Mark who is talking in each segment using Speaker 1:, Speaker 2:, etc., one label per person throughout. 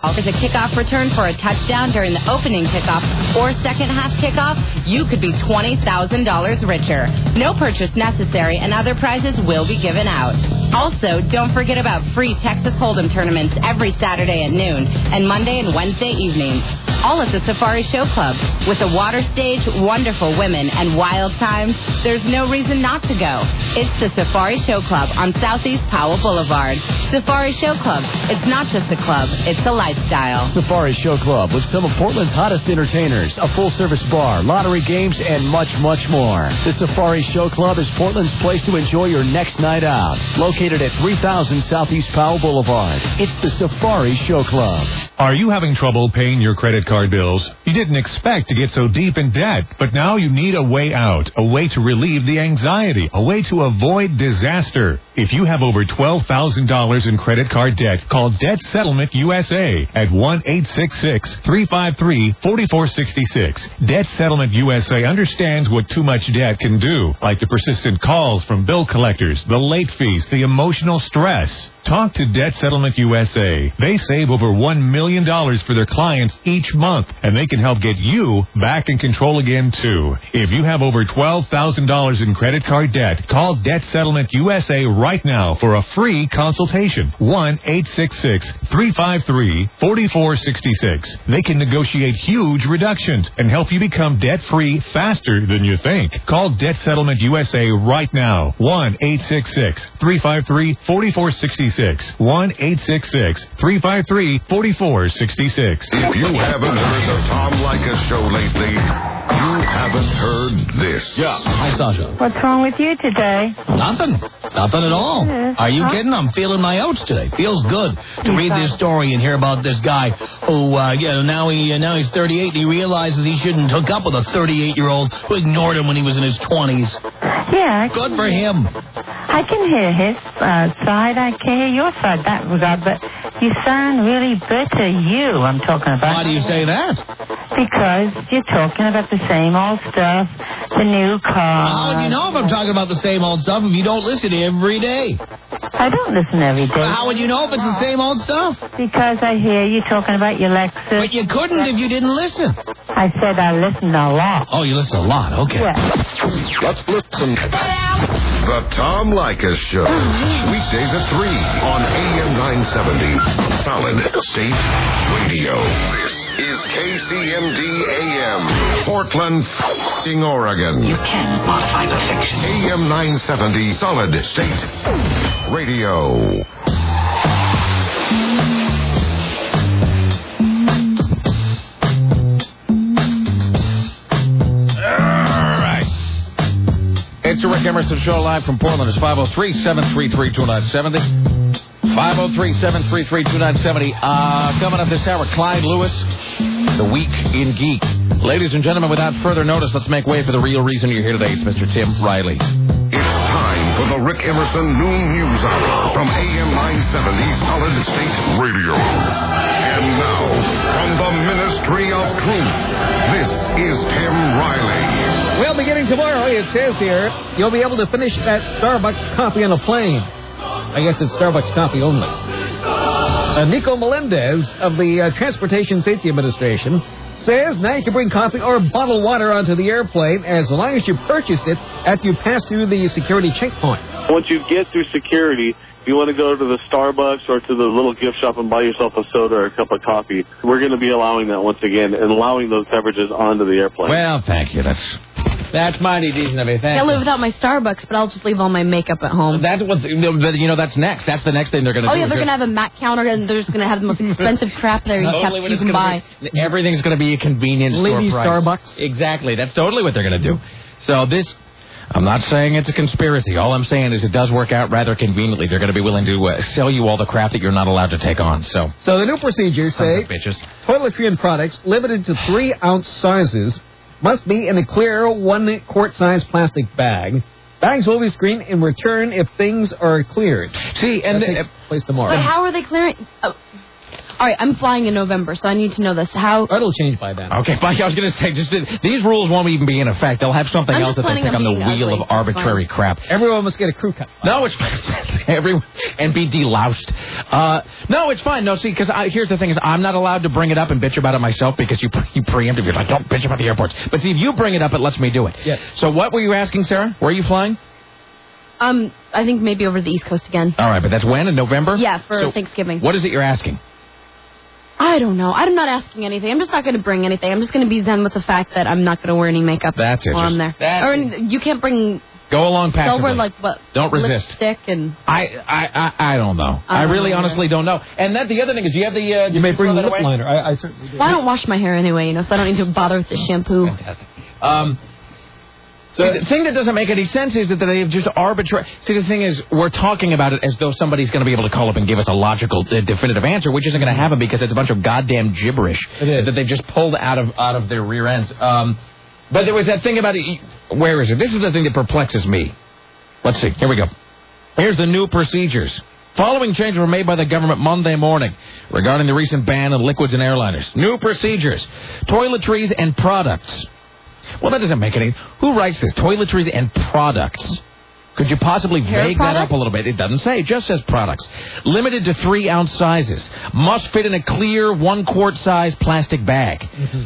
Speaker 1: There's a kickoff return for a touchdown during the opening kickoff or second half kickoff. You could be $20,000 richer. No purchase necessary, and other prizes will be given out. Also, don't forget about free Texas Hold'em tournaments every Saturday at noon and Monday and Wednesday evenings. All at the Safari Show Club. With a water stage, wonderful women, and wild times, there's no reason not to go. It's the Safari Show Club on Southeast Powell Boulevard. Safari Show Club. It's not just a club, it's a lifestyle.
Speaker 2: Safari Show Club with some of Portland's hottest entertainers, a full-service bar, lottery games, and much, much more. The Safari Show Club is Portland's place to enjoy your next night out. Located at 3000 Southeast Powell Boulevard. It's the Safari Show Club.
Speaker 3: Are you having trouble paying your credit card bills? You didn't expect to get so deep in debt, but now you need a way out, a way to relieve the anxiety, a way to avoid disaster. If you have over $12,000 in credit card debt, call Debt Settlement USA at 1-866-353-4466. Debt Settlement USA understands what too much debt can do, like the persistent calls from bill collectors, the late fees, the emotional stress. Talk to Debt Settlement USA. They save over $1 million for their clients each month, and they can help get you back in control again, too. If you have over $12,000 in credit card debt, call Debt Settlement USA right now for a free consultation. 1-866-353-4466. They can negotiate huge reductions and help you become debt-free faster than you think. Call Debt Settlement USA right now. 1-866-353-4466. 1-866-353-4466.
Speaker 4: If you haven't heard the Tom Leykis show lately, you haven't heard this.
Speaker 5: Yeah. Hi, Sasha.
Speaker 6: What's wrong with you today?
Speaker 5: Nothing. Nothing at all. Are you kidding? I'm feeling my oats today. Feels good to read this story and hear about this guy who, now he's 38 and he realizes he shouldn't hook up with a 38-year-old who ignored him when he was in his 20s.
Speaker 6: Yeah.
Speaker 5: Good for him.
Speaker 6: I can hear his side. I can hear your side. That regard, but you sound really bitter. I'm talking about.
Speaker 5: Why do you say that?
Speaker 6: Because you're talking about the same old stuff, the new car.
Speaker 5: How would you know if I'm talking about the same old stuff if you don't listen every day?
Speaker 6: I don't listen every day.
Speaker 5: How would you know if it's the same old stuff?
Speaker 6: Because I hear you talking about your Lexus.
Speaker 5: But you couldn't if you didn't listen.
Speaker 6: I said I listened a lot.
Speaker 5: Oh, you listen a lot. Okay.
Speaker 6: Yeah.
Speaker 4: Let's listen. The Tom Leykis Show. Weekdays at 3 on AM 970. Solid State Radio. This is KCMD AM. Portland, Oregon.
Speaker 7: You can modify the fiction.
Speaker 4: AM 970 Solid State Radio.
Speaker 8: It's the Rick Emerson Show live from Portland. It's 503-733-2970. 503-733-2970. Coming up this hour, Clyde Lewis, The Week in Geek. Ladies and gentlemen, without further notice, let's make way for the real reason you're here today. It's Mr. Tim Riley.
Speaker 4: It's time for the Rick Emerson Noon News Hour from AM 970 Solid State Radio. And now, from the Ministry of Truth, this is Tim Riley.
Speaker 9: Well, beginning tomorrow, it says here, you'll be able to finish that Starbucks coffee on a plane. I guess it's Starbucks coffee only. Nico Melendez of the Transportation Safety Administration says now you can bring coffee or bottled water onto the airplane as long as you purchased it after you pass through the security checkpoint.
Speaker 10: Once you get through security, if you want to go to the Starbucks or to the little gift shop and buy yourself a soda or a cup of coffee, we're going to be allowing that once again and allowing those beverages onto the airplane.
Speaker 8: Well, thank you. That's mighty decent of you. Thank
Speaker 11: I'll
Speaker 8: you.
Speaker 11: live without my Starbucks, but I'll just leave all my makeup at home.
Speaker 8: That's next. That's the next thing they're going to do.
Speaker 11: Oh, yeah, they're going to have a Mac counter, and they're just going to have the most expensive crap there you can buy.
Speaker 8: Everything's going to be a convenience store price.
Speaker 9: Starbucks.
Speaker 8: Exactly. That's totally what they're going to do. So I'm not saying it's a conspiracy. All I'm saying is it does work out rather conveniently. They're going to be willing to sell you all the crap that you're not allowed to take on. So
Speaker 9: the new procedures say toiletry and products limited to 3-ounce sizes must be in a clear 1-quart-size plastic bag. Bags will be screened in return if things are cleared.
Speaker 8: See, and
Speaker 9: that takes place tomorrow.
Speaker 11: But how are they clearing? All right, I'm flying in November, so I need to know this. How?
Speaker 9: It'll change by then.
Speaker 8: Okay, fine. I was going to say, these rules won't even be in effect. They'll have something else that they think on the wheel of arbitrary crap.
Speaker 9: Everyone must get a crew cut.
Speaker 8: No, it's everyone and be deloused. No, it's fine. No, see, because here's the thing: is I'm not allowed to bring it up and bitch about it myself because you preemptive. You're like, don't bitch about the airports. But see, if you bring it up, it lets me do it.
Speaker 9: Yes.
Speaker 8: So what were you asking, Sarah? Where are you flying?
Speaker 11: I think maybe over the East Coast again.
Speaker 8: All right, but that's when? In November?
Speaker 11: Yeah, for Thanksgiving.
Speaker 8: What is it you're asking?
Speaker 11: I don't know. I'm not asking anything. I'm just not going to bring anything. I'm just going to be zen with the fact that I'm not going to wear any makeup while I'm there. You can't bring...
Speaker 8: Go along passively.
Speaker 11: Silver, like what?
Speaker 8: Don't resist.
Speaker 11: Lipstick and...
Speaker 8: I don't know. I really honestly don't know. And the other thing is, do you have the...
Speaker 9: you may bring the lip liner. I certainly do.
Speaker 11: Well, I don't wash my hair anyway, so I don't need to bother with the shampoo.
Speaker 8: Fantastic. So the thing that doesn't make any sense is that they've just arbitrary... See, the thing is, we're talking about it as though somebody's going to be able to call up and give us a logical, definitive answer, which isn't going to happen because it's a bunch of goddamn gibberish that they've just pulled out of their rear ends. But there was that thing about it. Where is it? This is the thing that perplexes me. Let's see. Here we go. Here's the new procedures. Following changes were made by the government Monday morning regarding the recent ban on liquids and airliners. New procedures. Toiletries and products. Well, that doesn't make any... Who writes this? Toiletries and products. Could you possibly vague that up a little bit? It doesn't say. It just says products. Limited to 3-ounce sizes. Must fit in a clear 1-quart size plastic bag. Mm-hmm.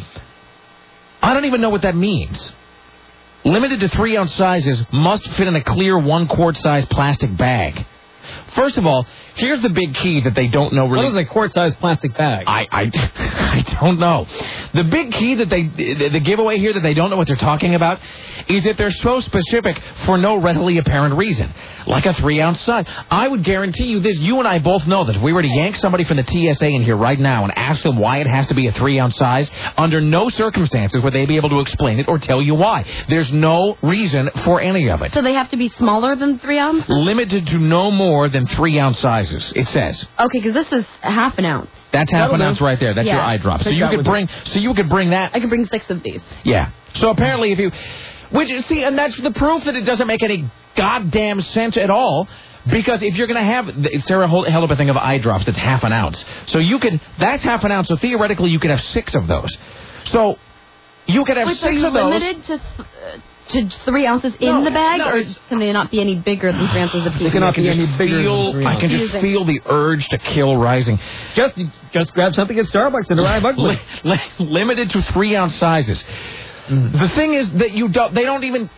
Speaker 8: I don't even know what that means. Limited to 3-ounce sizes. Must fit in a clear 1-quart size plastic bag. First of all, here's the big key that they don't know really.
Speaker 9: What is a quart-sized plastic bag?
Speaker 8: I don't know. The big key that the giveaway here that they don't know what they're talking about is that they're so specific for no readily apparent reason. Like a 3-ounce size. I would guarantee you this. You and I both know that if we were to yank somebody from the TSA in here right now and ask them why it has to be a 3-ounce size, under no circumstances would they be able to explain it or tell you why. There's no reason for any of it.
Speaker 11: So they have to be smaller than 3 ounces?
Speaker 8: Limited to no more than 3-ounce sizes, it says.
Speaker 11: Okay, because this is half an ounce.
Speaker 8: That's half an ounce right there. That's your eye drop. So you could bring that.
Speaker 11: I could bring 6 of these.
Speaker 8: Yeah. So apparently if you... and that's the proof that it doesn't make any goddamn sense at all. Because if you're going to have... Sarah held up a thing of eye drops that's half an ounce. So that's half an ounce. So theoretically you could have 6 of those. So you could have 6 of those.
Speaker 11: Are you limited to 3 ounces in the bag, or can they not be any bigger than 3 ounces apiece?
Speaker 9: They cannot be any bigger than 3 ounces.
Speaker 8: I can just feel the urge to kill rising.
Speaker 9: Just grab something at Starbucks and arrive ugly.
Speaker 8: Limited to 3-ounce sizes. The thing is that they don't even...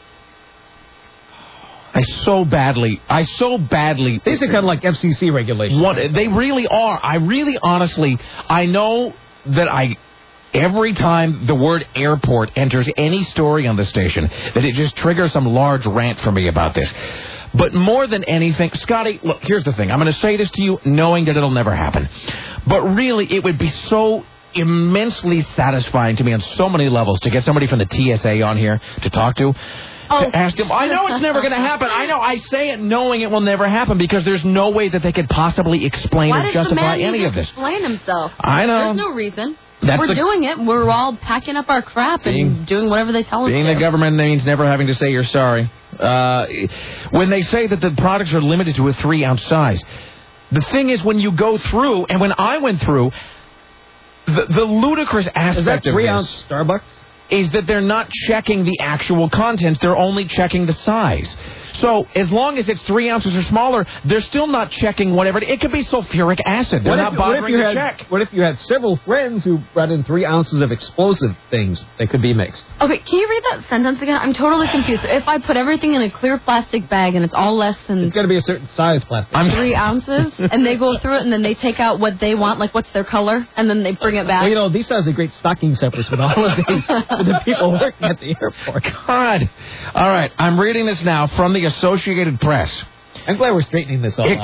Speaker 8: I so badly...
Speaker 9: These are kind of like FCC regulations.
Speaker 8: They really are. I know that every time the word airport enters any story on the station, that it just triggers some large rant for me about this. But more than anything, Scotty, look, here's the thing. I'm going to say this to you knowing that it'll never happen. But really, it would be so immensely satisfying to me on so many levels to get somebody from the TSA on here to talk to ask him. I know it's never going to happen. I know. I say it knowing it will never happen because there's no way that they could possibly explain or justify any of this.
Speaker 11: Explain himself?
Speaker 8: I know.
Speaker 11: There's no reason. We're doing it. We're all packing up our crap and doing whatever they tell us to.
Speaker 8: Being the government means never having to say you're sorry. When they say that the products are limited to a 3-ounce size, the thing is when you go through, and when I went through, the ludicrous aspect of
Speaker 9: 3-ounce Starbucks
Speaker 8: is that they're not checking the actual contents. They're only checking the size. So as long as it's 3 ounces or smaller, they're still not checking whatever. It could be sulfuric acid. They're not bothering to check.
Speaker 9: What if you had several friends who brought in 3 ounces of explosive things that could be mixed?
Speaker 11: Okay, can you read that sentence again? I'm totally confused. If I put everything in a clear plastic bag and it's all less than...
Speaker 9: It's got to be a certain size plastic.
Speaker 11: 3 ounces, and they go through it, and then they take out what they want, like what's their color, and then they bring it back.
Speaker 9: Well, these guys are great stocking stuffers with all of these for the people working at the airport.
Speaker 8: God. All right, I'm reading this now from the Associated Press.
Speaker 9: I'm glad we're straightening this all out.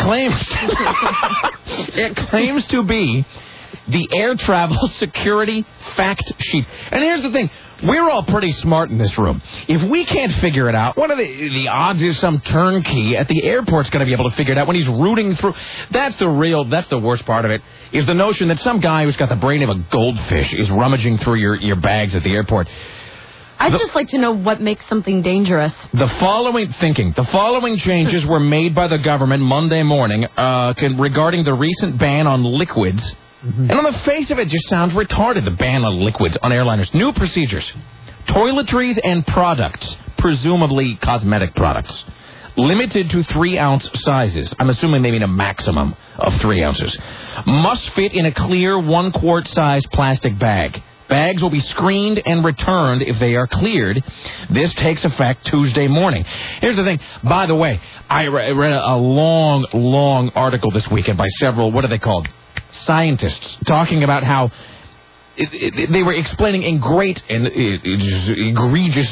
Speaker 8: It claims to be the air travel security fact sheet. And here's the thing. We're all pretty smart in this room. If we can't figure it out, what are the odds is some turnkey at the airport's going to be able to figure it out when he's rooting through? That's the worst part of it, is the notion that some guy who's got the brain of a goldfish is rummaging through your bags at the airport.
Speaker 11: I'd just like to know what makes something dangerous.
Speaker 8: The following changes were made by the government Monday morning regarding the recent ban on liquids And on the face of it, just sounds retarded, the ban on liquids on airliners. New procedures. Toiletries and products, presumably cosmetic products, limited to 3-ounce sizes. I'm assuming they mean a maximum of 3 ounces. Must fit in a clear 1-quart size plastic bag. Bags will be screened and returned if they are cleared. This takes effect Tuesday morning. Here's the thing. By the way, I read a long article this weekend by several, what are they called? Scientists, talking about how they were explaining in great and egregious,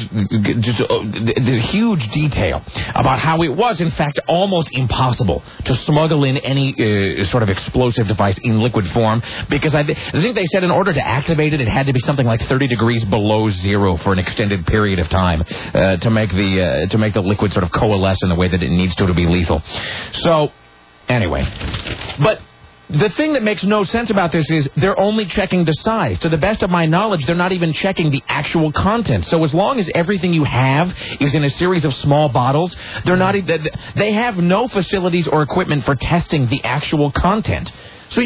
Speaker 8: huge detail about how it was, in fact, almost impossible to smuggle in any sort of explosive device in liquid form, because I think they said in order to activate it, it had to be something like 30 degrees below zero for an extended period of time to make the liquid sort of coalesce in the way that it needs to be lethal. So, anyway, but the thing that makes no sense about this is they're only checking the size. To the best of my knowledge, they're not even checking the actual content. So as long as everything you have is in a series of small bottles, they have no facilities or equipment for testing the actual content. So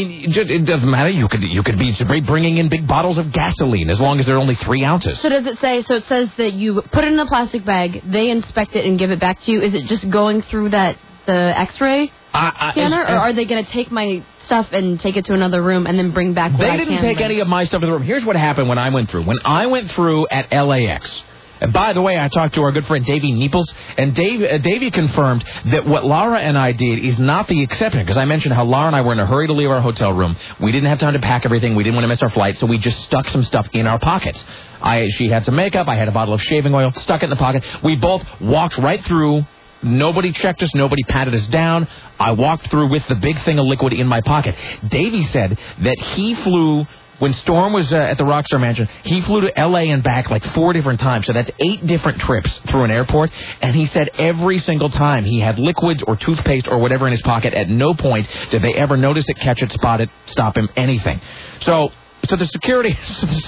Speaker 8: it doesn't matter. You could be bringing in big bottles of gasoline as long as they're only 3 ounces.
Speaker 11: So does it say? So it says that you put it in a plastic bag, they inspect it and give it back to you. Is it just going through the X-ray scanner, or are they going to take my stuff and take it to another room and then bring back what I can?
Speaker 8: They didn't take any of my stuff to the room. Here's what happened when I went through. When I went through at LAX, and by the way, I talked to our good friend Davey Neples, and Davey confirmed that what Laura and I did is not the exception, because I mentioned how Laura and I were in a hurry to leave our hotel room. We didn't have time to pack everything. We didn't want to miss our flight, so we just stuck some stuff in our pockets. She had some makeup. I had a bottle of shaving oil. Stuck it in the pocket. We both walked right through. Nobody checked us. Nobody patted us down. I walked through with the big thing of liquid in my pocket. Davey said that he flew, when Storm was at the Rockstar Mansion, he flew to L.A. and back like 4 different times. So that's 8 different trips through an airport. And he said every single time he had liquids or toothpaste or whatever in his pocket, at no point did they ever notice it, catch it, spot it, stop him, anything. So the security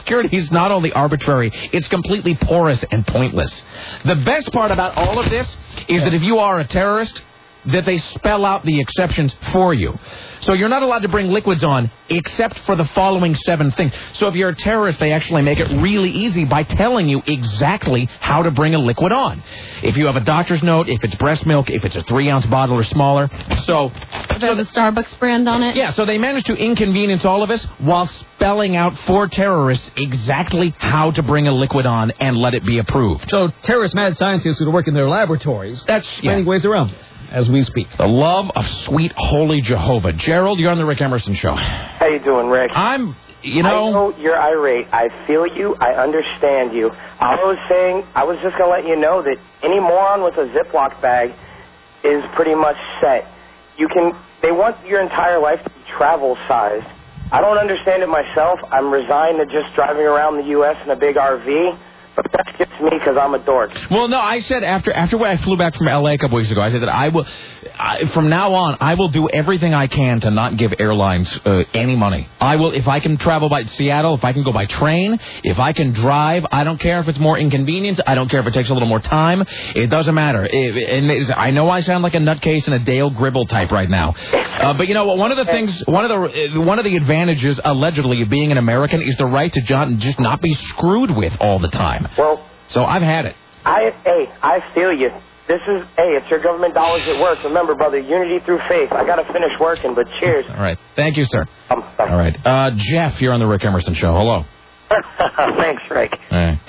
Speaker 8: is not only arbitrary, it's completely porous and pointless. The best part about all of this is that if you are a terrorist, that they spell out the exceptions for you. So you're not allowed to bring liquids on except for the following 7 things. So if you're a terrorist, they actually make it really easy by telling you exactly how to bring a liquid on. If you have a doctor's note, if it's breast milk, if it's a 3-ounce bottle or smaller. So
Speaker 11: the Starbucks brand on it?
Speaker 8: Yeah, so they managed to inconvenience all of us while spelling out for terrorists exactly how to bring a liquid on and let it be approved.
Speaker 9: So terrorist mad scientists who work in their laboratories, finding ways around this as we speak.
Speaker 8: The love of sweet, holy Jehovah. Gerald, you're on the Rick Emerson Show.
Speaker 12: How you doing, Rick?
Speaker 8: I
Speaker 12: know you're irate. I feel you. I understand you. I was just going to let you know that any moron with a Ziploc bag is pretty much set. They want your entire life to be travel sized. I don't understand it myself. I'm resigned to just driving around the U.S. in a big RV. But that's just me because I'm a dork.
Speaker 8: Well, no, I said after when I flew back from L.A. a couple weeks ago, I said that from now on, I will do everything I can to not give airlines any money. I will, if I can travel by Seattle, if I can go by train, if I can drive, I don't care if it's more inconvenient. I don't care if it takes a little more time. It doesn't matter. I know I sound like a nutcase and a Dale Gribble type right now. But you know what? One of the advantages, allegedly, of being an American is the right to just not be screwed with all the time.
Speaker 12: Well,
Speaker 8: so I've had it.
Speaker 12: I feel you. It's your government dollars at work. Remember, brother, unity through faith. I got to finish working, but cheers.
Speaker 8: All right. Thank you, sir. All right. Jeff, you're on the Rick Emerson Show. Hello.
Speaker 13: Thanks, Rick.
Speaker 8: Hey.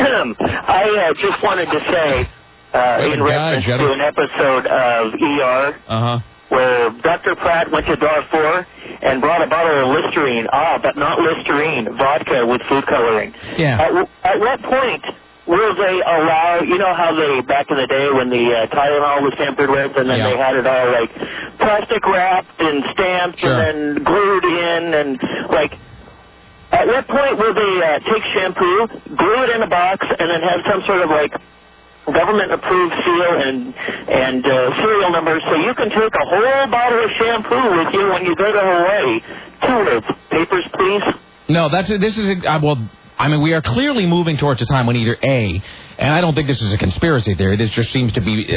Speaker 13: I just wanted to say, in reference to an episode of ER, where Dr. Pratt went to Darfur and brought a bottle of Listerine, but not Listerine, vodka with food coloring.
Speaker 8: Yeah.
Speaker 13: At what point will they allow, you know how they, back in the day when the Tylenol was tampered with and then they had it all like plastic wrapped and stamped and then glued in and like, at what point will they take shampoo, glue it in a box, and then have some sort of like government-approved seal and serial number, so you can take a whole bottle of shampoo with you when you go to Hawaii? 2 words. Papers, please.
Speaker 8: No, we are clearly moving towards a time when either A, And I don't think this is a conspiracy theory. This just seems to be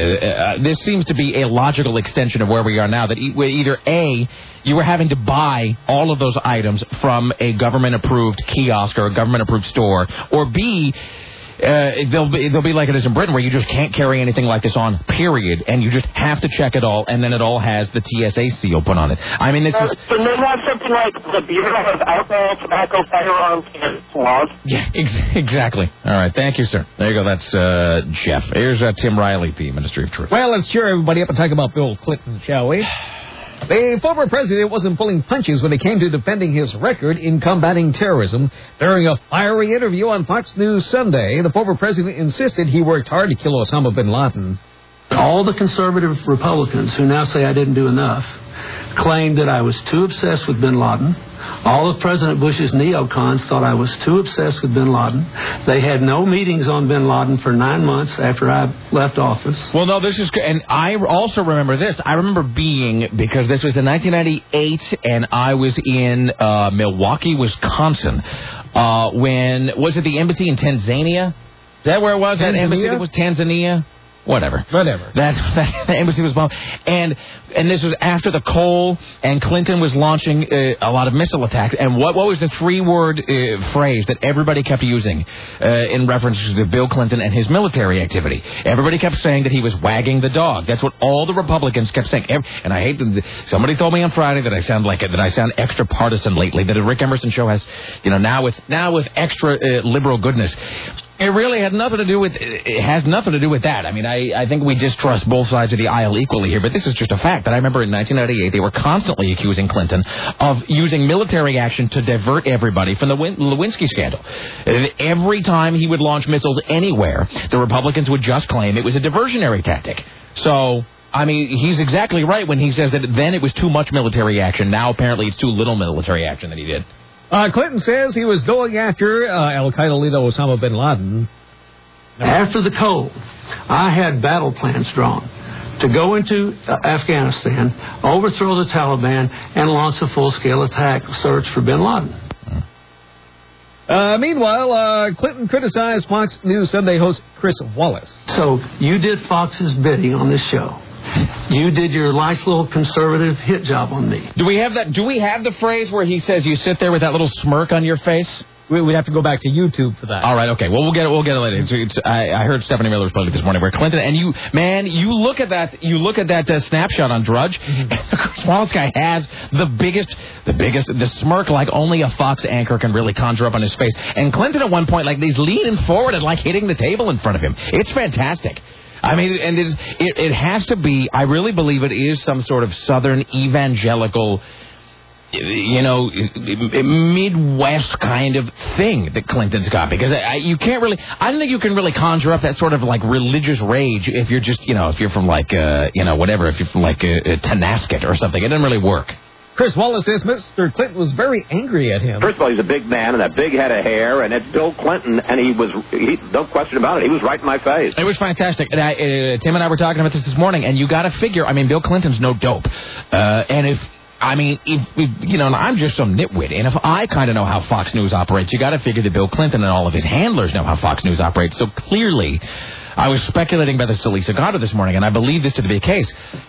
Speaker 8: a logical extension of where we are now. That either A, you were having to buy all of those items from a government-approved kiosk or a government-approved store, or B, they'll be like it is in Britain, where you just can't carry anything like this on, period, and you just have to check it all, and then it all has the TSA seal put on it. I mean, this is...
Speaker 13: Can they have something like the Bureau of Alcohol, Tobacco, Firearms, and Laws?
Speaker 8: Yeah, exactly. All right, thank you, sir. There you go. That's Jeff. Here's Tim Riley, the Ministry of Truth.
Speaker 9: Well, let's cheer everybody up and talk about Bill Clinton, shall we? The former president wasn't pulling punches when it came to defending his record in combating terrorism. During a fiery interview on Fox News Sunday, the former president insisted he worked hard to kill Osama bin Laden.
Speaker 14: All the conservative Republicans who now say I didn't do enough claimed that I was too obsessed with bin Laden. All of President Bush's neocons thought I was too obsessed with bin Laden. They had no meetings on bin Laden for 9 months after I left office.
Speaker 8: Well, no, this is good. And I also remember this. I remember because this was in 1998, and I was in Milwaukee, Wisconsin, when, was it the embassy in Tanzania? Is that where it was? That embassy that was Tanzania? Whatever. That the embassy was bombed. And this was after the Cole and Clinton was launching a lot of missile attacks. And what was the 3-word phrase that everybody kept using in reference to Bill Clinton and his military activity? Everybody kept saying that he was wagging the dog. That's what all the Republicans kept saying. And I hate that somebody told me on Friday that I sound extra partisan lately. That the Rick Emerson show has, now with extra liberal goodness. It really had nothing to do with. It has nothing to do with that. I mean, I think we distrust both sides of the aisle equally here. But this is just a fact that I remember in 1998 they were constantly accusing Clinton of using military action to divert everybody from the Lewinsky scandal. Every time he would launch missiles anywhere, the Republicans would just claim it was a diversionary tactic. So, I mean, he's exactly right when he says that then it was too much military action. Now apparently it's too little military action that he did.
Speaker 9: Clinton says he was going after al-Qaeda leader Osama bin Laden.
Speaker 14: After the Cole, I had battle plans drawn to go into Afghanistan, overthrow the Taliban, and launch a full-scale attack search for bin Laden.
Speaker 9: Meanwhile, Clinton criticized Fox News Sunday host Chris Wallace.
Speaker 14: So you did Fox's bidding on this show. You did your nice little conservative hit job on me.
Speaker 8: Do we have that? Do we have the phrase where he says you sit there with that little smirk on your face?
Speaker 9: We'd have to go back to YouTube for that.
Speaker 8: All right, okay. Well, we'll get it later. I heard Stephanie Miller's played it this morning where Clinton and you look at that snapshot on Drudge. And the Chris Wallace guy has the smirk like only a Fox anchor can really conjure up on his face. And Clinton at one point he's leaning forward and hitting the table in front of him. It's fantastic. I mean, and it has to be, I really believe it is some sort of Southern evangelical, Midwest kind of thing that Clinton's got. Because I don't think you can really conjure up that sort of religious rage if you're just, if you're from if you're from Tenasket or something. It doesn't really work.
Speaker 9: Chris Wallace says Mr. Clinton was very angry at him.
Speaker 15: First of all, he's a big man and a big head of hair, and it's Bill Clinton, and he no question about it, he was right in my face.
Speaker 8: It was fantastic. And Tim and I were talking about this morning, and you got to figure, Bill Clinton's no dope. And if I'm just some nitwit, and if I kind of know how Fox News operates, you got to figure that Bill Clinton and all of his handlers know how Fox News operates. So clearly, I was speculating about this to Lisa Goddard this morning, and I believe this to be the case.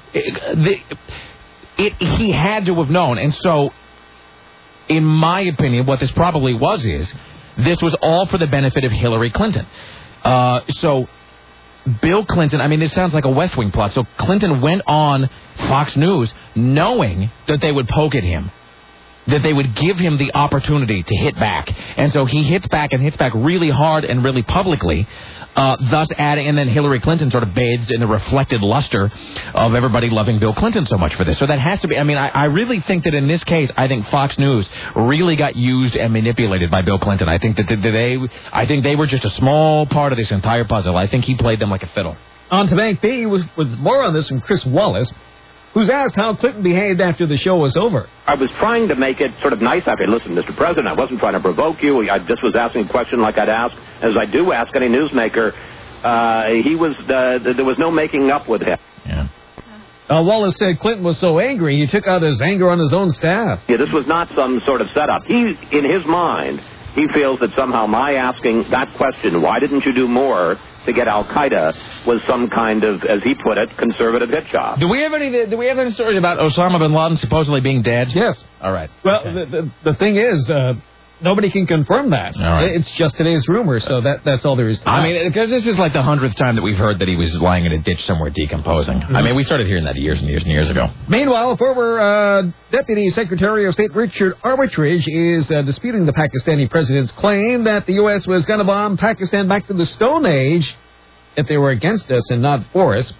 Speaker 8: He had to have known, and so, in my opinion, what this probably is this was all for the benefit of Hillary Clinton. So, Bill Clinton, this sounds like a West Wing plot. So, Clinton went on Fox News knowing that they would poke at him, that they would give him the opportunity to hit back. And so he hits back really hard and really publicly, thus adding, and then Hillary Clinton sort of bathes in the reflected luster of everybody loving Bill Clinton so much for this. So that has to be, I really think that in this case, I think Fox News really got used and manipulated by Bill Clinton. I think that they were just a small part of this entire puzzle. I think he played them like a fiddle.
Speaker 9: On to Bank B with more on this from Chris Wallace, who's asked how Clinton behaved after the show was over.
Speaker 15: I was trying to make it sort of nice. I said, listen, Mr. President, I wasn't trying to provoke you. I just was asking a question like I'd ask, as I do ask any newsmaker. There was no making up with him.
Speaker 8: Yeah.
Speaker 9: Wallace said Clinton was so angry, he took out his anger on his own staff.
Speaker 15: Yeah, this was not some sort of setup. In his mind, he feels that somehow my asking that question, why didn't you do more, to get Al-Qaeda was some kind of, as he put it, conservative hit job.
Speaker 8: Do we have any stories about Osama bin Laden supposedly being dead?
Speaker 9: Yes.
Speaker 8: All right.
Speaker 9: Well, the thing is, nobody can confirm that.
Speaker 8: All right.
Speaker 9: It's just today's rumor, so that's all there is to
Speaker 8: I mean, because this is like the 100th time that we've heard that he was lying in a ditch somewhere decomposing.
Speaker 9: Mm-hmm.
Speaker 8: I mean, we started hearing that years and years and years ago.
Speaker 9: Meanwhile, former Deputy Secretary of State Richard Armitage is disputing the Pakistani president's claim that the U.S. was going to bomb Pakistan back to the Stone Age if they were against us and not for us.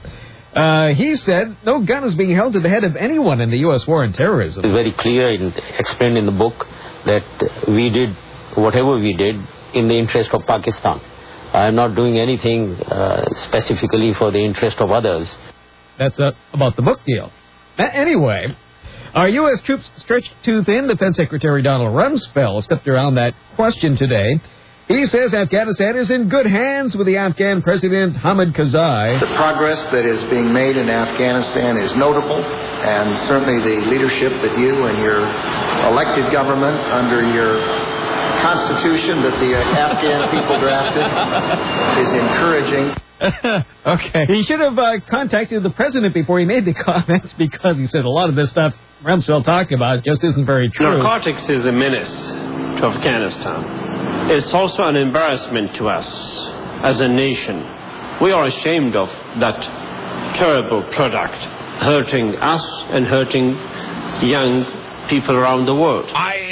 Speaker 9: He said no gun is being held to the head of anyone in the U.S. war on terrorism.
Speaker 16: It's very clear and explained in the book that we did whatever we did in the interest of Pakistan. I am not doing anything specifically for the interest of others.
Speaker 9: That's about the book deal. Anyway, our U.S. troops stretched too thin. Defense Secretary Donald Rumsfeld stepped around that question today. He says Afghanistan is in good hands with the Afghan President Hamid Karzai.
Speaker 17: The progress that is being made in Afghanistan is notable, and certainly the leadership that you and your elected government under your constitution that the Afghan people drafted is encouraging.
Speaker 9: Okay. He should have contacted the president before he made the comments, because he said a lot of this stuff Rumsfeld talking about just isn't very true.
Speaker 18: Narcotics is a menace to Afghanistan. It's also an embarrassment to us as a nation. We are ashamed of that terrible product hurting us and hurting young people around the world.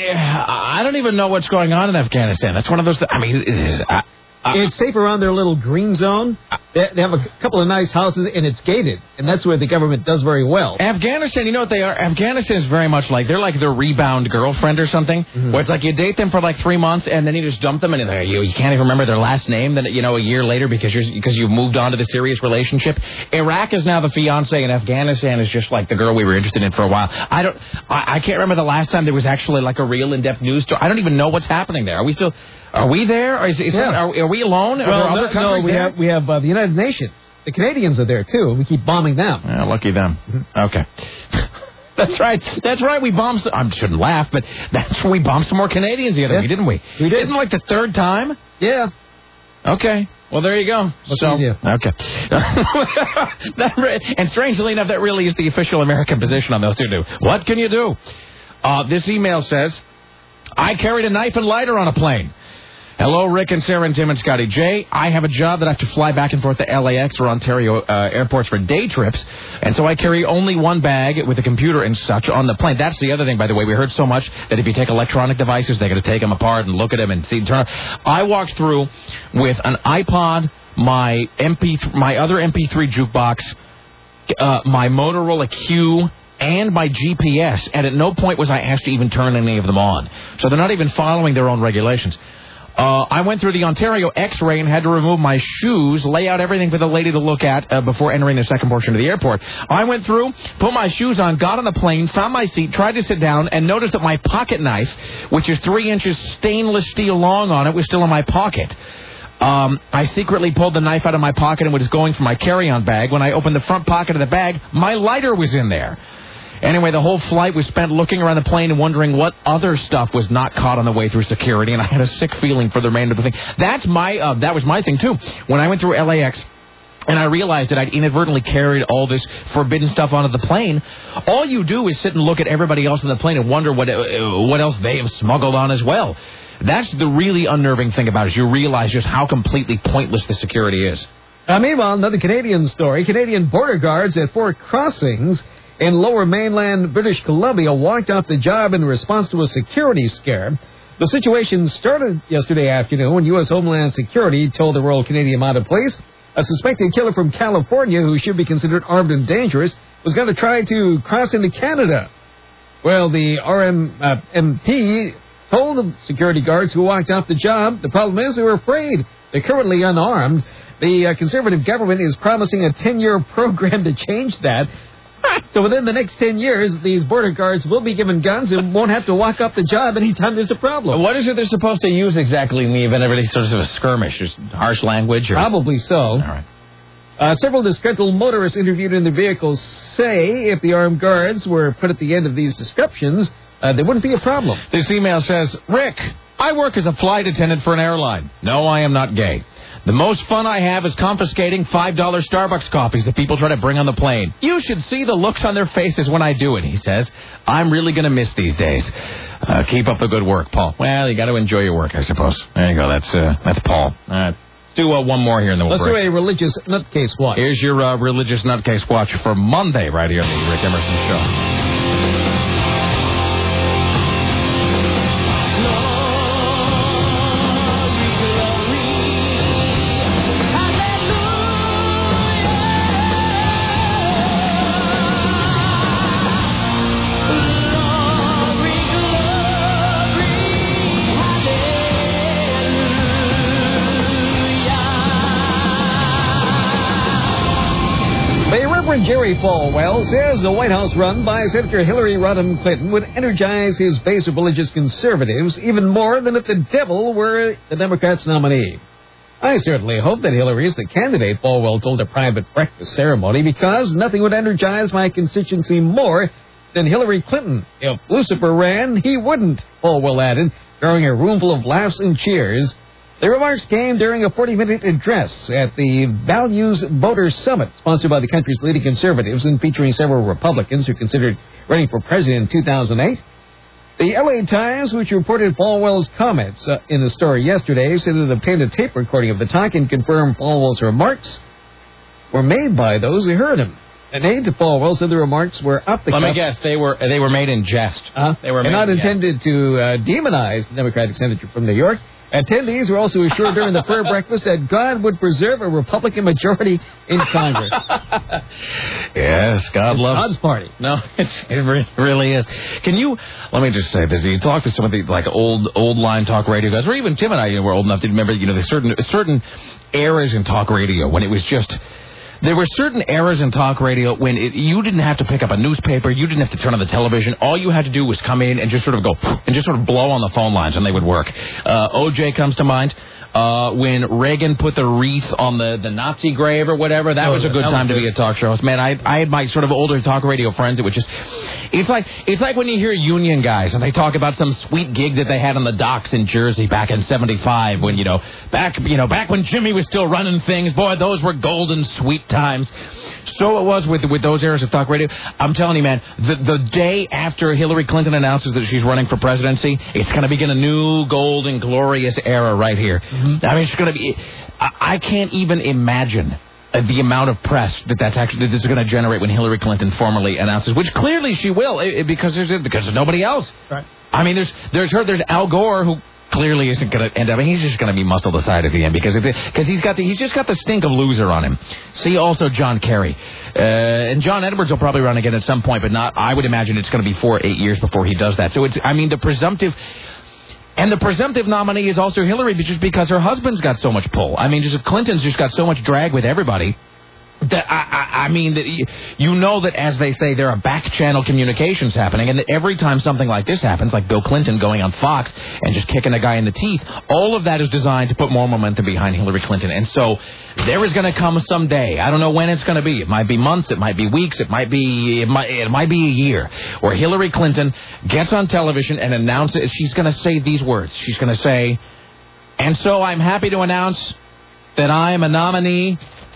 Speaker 8: I don't even know what's going on in Afghanistan. That's one of those. I mean,
Speaker 9: it's safe around their little green zone. They have a couple of nice houses, and it's gated, and that's where the government does very well.
Speaker 8: Afghanistan, you know what they are? Afghanistan is very much like, they're like their rebound girlfriend or something, where it's like you date them for like 3 months, and then you just dump them, and you can't even remember their last name, then, you know, a year later because you've moved on to the serious relationship. Iraq is now the fiancé, and Afghanistan is just like the girl we were interested in for a while. I can't remember the last time there was actually like a real in-depth news story. I don't even know what's happening there. Are we there? Or are we alone?
Speaker 9: Well, we have the United Nations. The Canadians are there, too. We keep bombing them.
Speaker 8: Yeah, lucky them. Okay. That's right. We bombed I shouldn't laugh, but we bombed some more Canadians the other week, didn't we?
Speaker 9: We did.
Speaker 8: Isn't it like the third time?
Speaker 9: Yeah.
Speaker 8: Okay. Well, there you go. Okay. And strangely enough, that really is the official American position on those two. What can you do? This email says, I carried a knife and lighter on a plane. Hello, Rick and Sarah and Tim and Scotty J. I have a job that I have to fly back and forth to LAX or Ontario airports for day trips, and so I carry only one bag with a computer and such on the plane. That's the other thing, by the way. We heard so much that if you take electronic devices, they're going to take them apart and look at them and see. I walked through with an iPod, my other MP3 jukebox, my Motorola Q, and my GPS, and at no point was I asked to even turn any of them on. So they're not even following their own regulations. I went through the Ontario X-ray and had to remove my shoes, lay out everything for the lady to look at before entering the second portion of the airport. I went through, put my shoes on, got on the plane, found my seat, tried to sit down, and noticed that my pocket knife, which is 3 inches stainless steel long on it, was still in my pocket. I secretly pulled the knife out of my pocket and was going for my carry-on bag. When I opened the front pocket of the bag, my lighter was in there. Anyway, the whole flight was spent looking around the plane and wondering what other stuff was not caught on the way through security, and I had a sick feeling for the remainder of the thing. That was my thing, too. When I went through LAX, and I realized that I'd inadvertently carried all this forbidden stuff onto the plane, all you do is sit and look at everybody else on the plane and wonder what else they have smuggled on as well. That's the really unnerving thing about it, is you realize just how completely pointless the security is.
Speaker 9: Meanwhile, another Canadian story. Canadian border guards at Fort Crossings in lower mainland British Columbia walked off the job in response to a security scare. The situation started yesterday afternoon when U.S. Homeland Security told the Royal Canadian Mounted Police a suspected killer from California, who should be considered armed and dangerous, was going to try to cross into Canada. Well, the RMP told the security guards who walked off the job the problem is they were afraid. They're currently unarmed. The Conservative government is promising a 10-year program to change that. So within the next 10 years, these border guards will be given guns and won't have to walk off the job anytime there's a problem.
Speaker 8: What is it they're supposed to use exactly in the event of any sort of a skirmish? Just harsh language? Or?
Speaker 9: Probably so.
Speaker 8: All right.
Speaker 9: Several disgruntled motorists interviewed in the vehicles say if the armed guards were put at the end of these descriptions, there wouldn't be a problem.
Speaker 8: This email says, Rick, I work as a flight attendant for an airline. No, I am not gay. The most fun I have is confiscating $5 Starbucks coffees that people try to bring on the plane. You should see the looks on their faces when I do it, he says. I'm really going to miss these days. Keep up the good work, Paul. Well, you got to enjoy your work, I suppose. There you go. That's Paul. All right. Let's do one more here, and then we'll break.
Speaker 9: Let's do a religious nutcase watch.
Speaker 8: Here's your religious nutcase watch for Monday right here on the Rick Emerson Show.
Speaker 9: Jerry Falwell says the White House run by Senator Hillary Rodham Clinton would energize his base of religious conservatives even more than if the devil were the Democrats' nominee. I certainly hope that Hillary is the candidate, Falwell told a private breakfast ceremony, because nothing would energize my constituency more than Hillary Clinton. If Lucifer ran, he wouldn't, Falwell added, drawing a roomful of laughs and cheers. The remarks came during a 40-minute address at the Values Voters Summit, sponsored by the country's leading conservatives and featuring several Republicans who considered running for president in 2008. The L.A. Times, which reported Falwell's comments in the story yesterday, said it obtained a tape recording of the talk and confirmed Falwell's remarks were made by those who heard him. An aide to Falwell said the remarks were up the cuff.
Speaker 8: Let me guess, they were made in jest. They were
Speaker 9: not intended to demonize the Democratic senator from New York. Attendees were also assured during the prayer breakfast that God would preserve a Republican majority in Congress.
Speaker 8: Yes, God loves
Speaker 9: God's party.
Speaker 8: No, it really is. Let me just say this. You talk to some of the old line talk radio guys, or even Tim and I were old enough to remember, the certain eras in talk radio when it was just. There were certain eras in talk radio when you didn't have to pick up a newspaper, you didn't have to turn on the television. All you had to do was come in and just sort of go and just sort of blow on the phone lines, and they would work. OJ comes to mind. When Reagan put the wreath on the Nazi grave or whatever, that was a good time to be a talk show host. Man, I had my sort of older talk radio friends. It would just, it's like when you hear union guys and they talk about some sweet gig that they had on the docks in Jersey back in '75 when back when Jimmy was still running things. Boy, those were golden sweet times. So it was with those eras of talk radio. I'm telling you, man, the day after Hillary Clinton announces that she's running for presidency, it's going to begin a new golden, glorious era right here. Mm-hmm. I mean, it's going to be. I can't even imagine the amount of press this is going to generate when Hillary Clinton formally announces, which clearly she will, because there's nobody else. Right. I mean, there's Al Gore, who clearly isn't going to end up. He's just going to be muscled aside at the end because he's just got the stink of loser on him. See also John Kerry, and John Edwards will probably run again at some point, but not. I would imagine it's going to be 4 or 8 years before he does that. So the presumptive nominee is also Hillary, just because her husband's got so much pull. I mean, Clinton's just got so much drag with everybody. That that as they say, there are back-channel communications happening, and that every time something like this happens, like Bill Clinton going on Fox and just kicking a guy in the teeth, all of that is designed to put more momentum behind Hillary Clinton. And so there is going to come some day. I don't know when it's going to be. It might be months. It might be weeks. It might be a year, where Hillary Clinton gets on television and announces she's going to say these words. She's going to say, "And so I'm happy to announce that I am a nominee."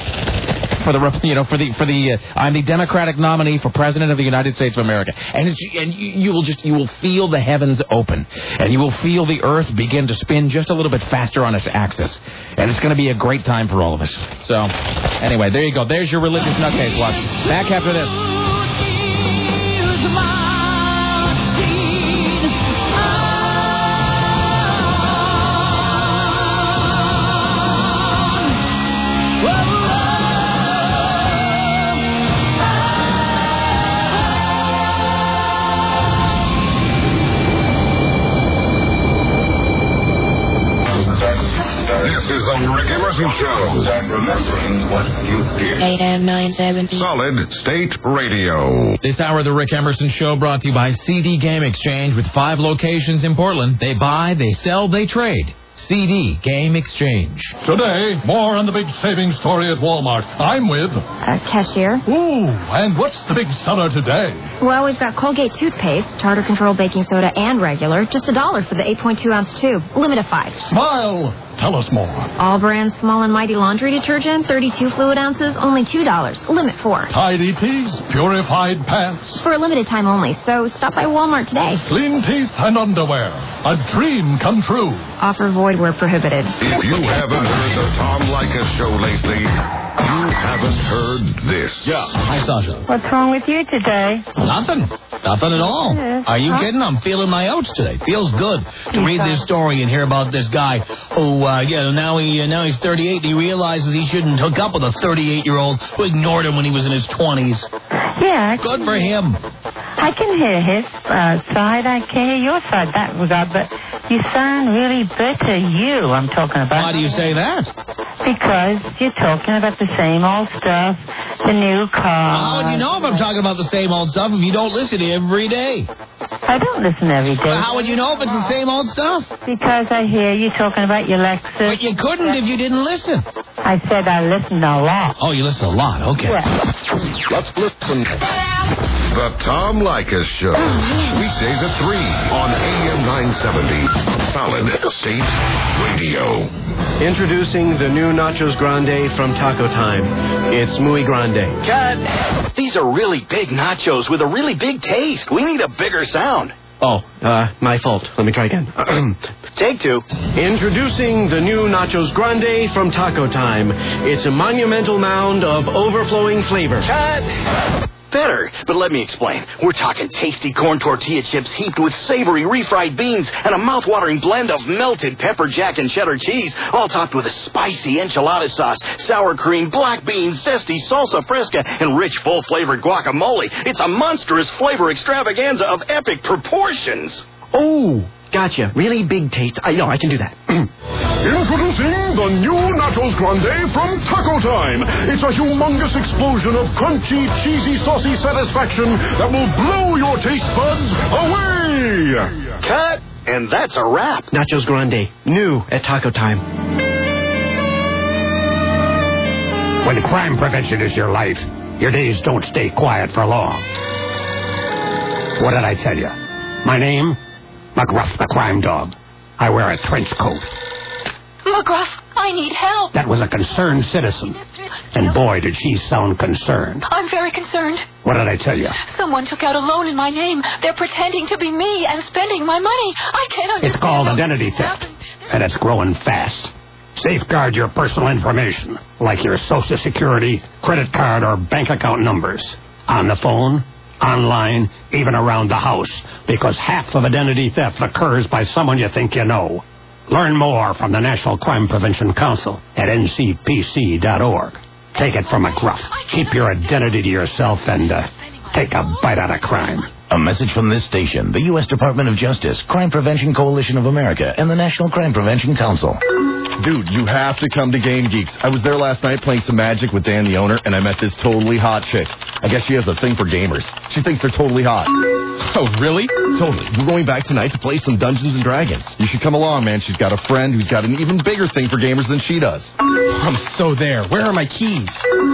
Speaker 8: I'm the Democratic nominee for President of the United States of America, and you will feel the heavens open, and you will feel the earth begin to spin just a little bit faster on its axis, and it's going to be a great time for all of us. So, anyway, there you go. There's your religious nutcase watch. Back after this.
Speaker 4: Rick Emerson Show. Remembering what you did. AM 970. Solid State Radio.
Speaker 8: This hour of the Rick Emerson Show brought to you by CD Game Exchange with 5 locations in Portland. They buy, they sell, they trade. CD Game Exchange.
Speaker 19: Today, more on the big savings story at Walmart. I'm with...
Speaker 20: cashier.
Speaker 19: Ooh, and what's the big seller today?
Speaker 20: Well, we've got Colgate toothpaste, tartar control baking soda, and regular. Just $1 for the 8.2-ounce tube. Limit of 5.
Speaker 19: Smile! Tell us more.
Speaker 20: All brands Small and Mighty laundry detergent, 32 fluid ounces, only $2. Limit 4.
Speaker 19: Tidy Tees, purified pants.
Speaker 20: For a limited time only, so stop by Walmart today.
Speaker 19: Clean teeth and underwear. A dream come true.
Speaker 20: Offer void where prohibited.
Speaker 4: If you haven't heard the Tom Leykis show lately, you haven't heard this.
Speaker 5: Yeah. Hi, Sasha.
Speaker 6: What's wrong with you today?
Speaker 5: Nothing. Nothing at all. Are you kidding? I'm feeling my oats today. Feels good to read this story and hear about this guy who, now he's 38 and he realizes he shouldn't hook up with a 38-year-old who ignored him when he was in his 20s.
Speaker 6: Yeah.
Speaker 5: Good for him.
Speaker 6: I can hear his side. I can hear your side. That was odd, but you sound really bitter. You, I'm talking about.
Speaker 5: Why do you say that?
Speaker 6: Because you're talking about the same old stuff, the new car.
Speaker 5: How would you know if I'm talking about the same old stuff if you don't listen every day?
Speaker 6: I don't listen every day.
Speaker 5: Well, how would you know if it's the same old stuff?
Speaker 6: Because I hear you talking about your Lexus.
Speaker 5: But you couldn't if you didn't listen.
Speaker 6: I said I listened a lot.
Speaker 5: Oh, you listen a lot. Okay.
Speaker 6: Yeah.
Speaker 4: Let's listen. The Tom Leykis Show. Weekdays at 3 on AM 970. Solid State Radio.
Speaker 18: Introducing the new Nachos Grande from Taco Time. It's Muy Grande.
Speaker 7: Cut! These are really big nachos with a really big taste. We need a bigger sound.
Speaker 18: Oh, my fault. Let me try again.
Speaker 7: Take 2.
Speaker 18: Introducing the new Nachos Grande from Taco Time. It's a monumental mound of overflowing flavor.
Speaker 7: Cut! Better, but let me explain. We're talking tasty corn tortilla chips heaped with savory refried beans and a mouth-watering blend of melted pepper jack and cheddar cheese, all topped with a spicy enchilada sauce, sour cream, black beans, zesty salsa fresca, and rich, full-flavored guacamole. It's a monstrous flavor extravaganza of epic proportions.
Speaker 18: Oh, gotcha. Really big taste. I know, I can do that.
Speaker 4: Introducing the new Nachos Grande from Taco Time. It's a humongous explosion of crunchy, cheesy, saucy satisfaction that will blow your taste buds away.
Speaker 7: Cut! And that's a wrap.
Speaker 18: Nachos Grande, new at Taco Time.
Speaker 21: When crime prevention is your life, your days don't stay quiet for long. What did I tell you? My name? McGruff the Crime Dog. I wear a trench coat.
Speaker 22: McGruff, I need help.
Speaker 21: That was a concerned citizen. And boy, did she sound concerned.
Speaker 22: I'm very concerned.
Speaker 21: What did I tell you?
Speaker 22: Someone took out a loan in my name. They're pretending to be me and spending my money. I can't understand.
Speaker 21: It's called identity theft, and it's growing fast. Safeguard your personal information, like your Social Security, credit card, or bank account numbers. On the phone, online, even around the house, because half of identity theft occurs by someone you think you know. Learn more from the National Crime Prevention Council at ncpc.org. Take it from McGruff. Keep your identity to yourself and take a bite out of crime.
Speaker 23: A message from this station, the U.S. Department of Justice, Crime Prevention Coalition of America, and the National Crime Prevention Council.
Speaker 24: Dude, you have to come to Game Geeks. I was there last night playing some Magic with Dan, the owner, and I met this totally hot chick. I guess she has a thing for gamers. She thinks they're totally hot. Oh, really? Totally. We're going back tonight to play some Dungeons & Dragons. You should come along, man. She's got a friend who's got an even bigger thing for gamers than she does.
Speaker 8: I'm so there. Where are my keys?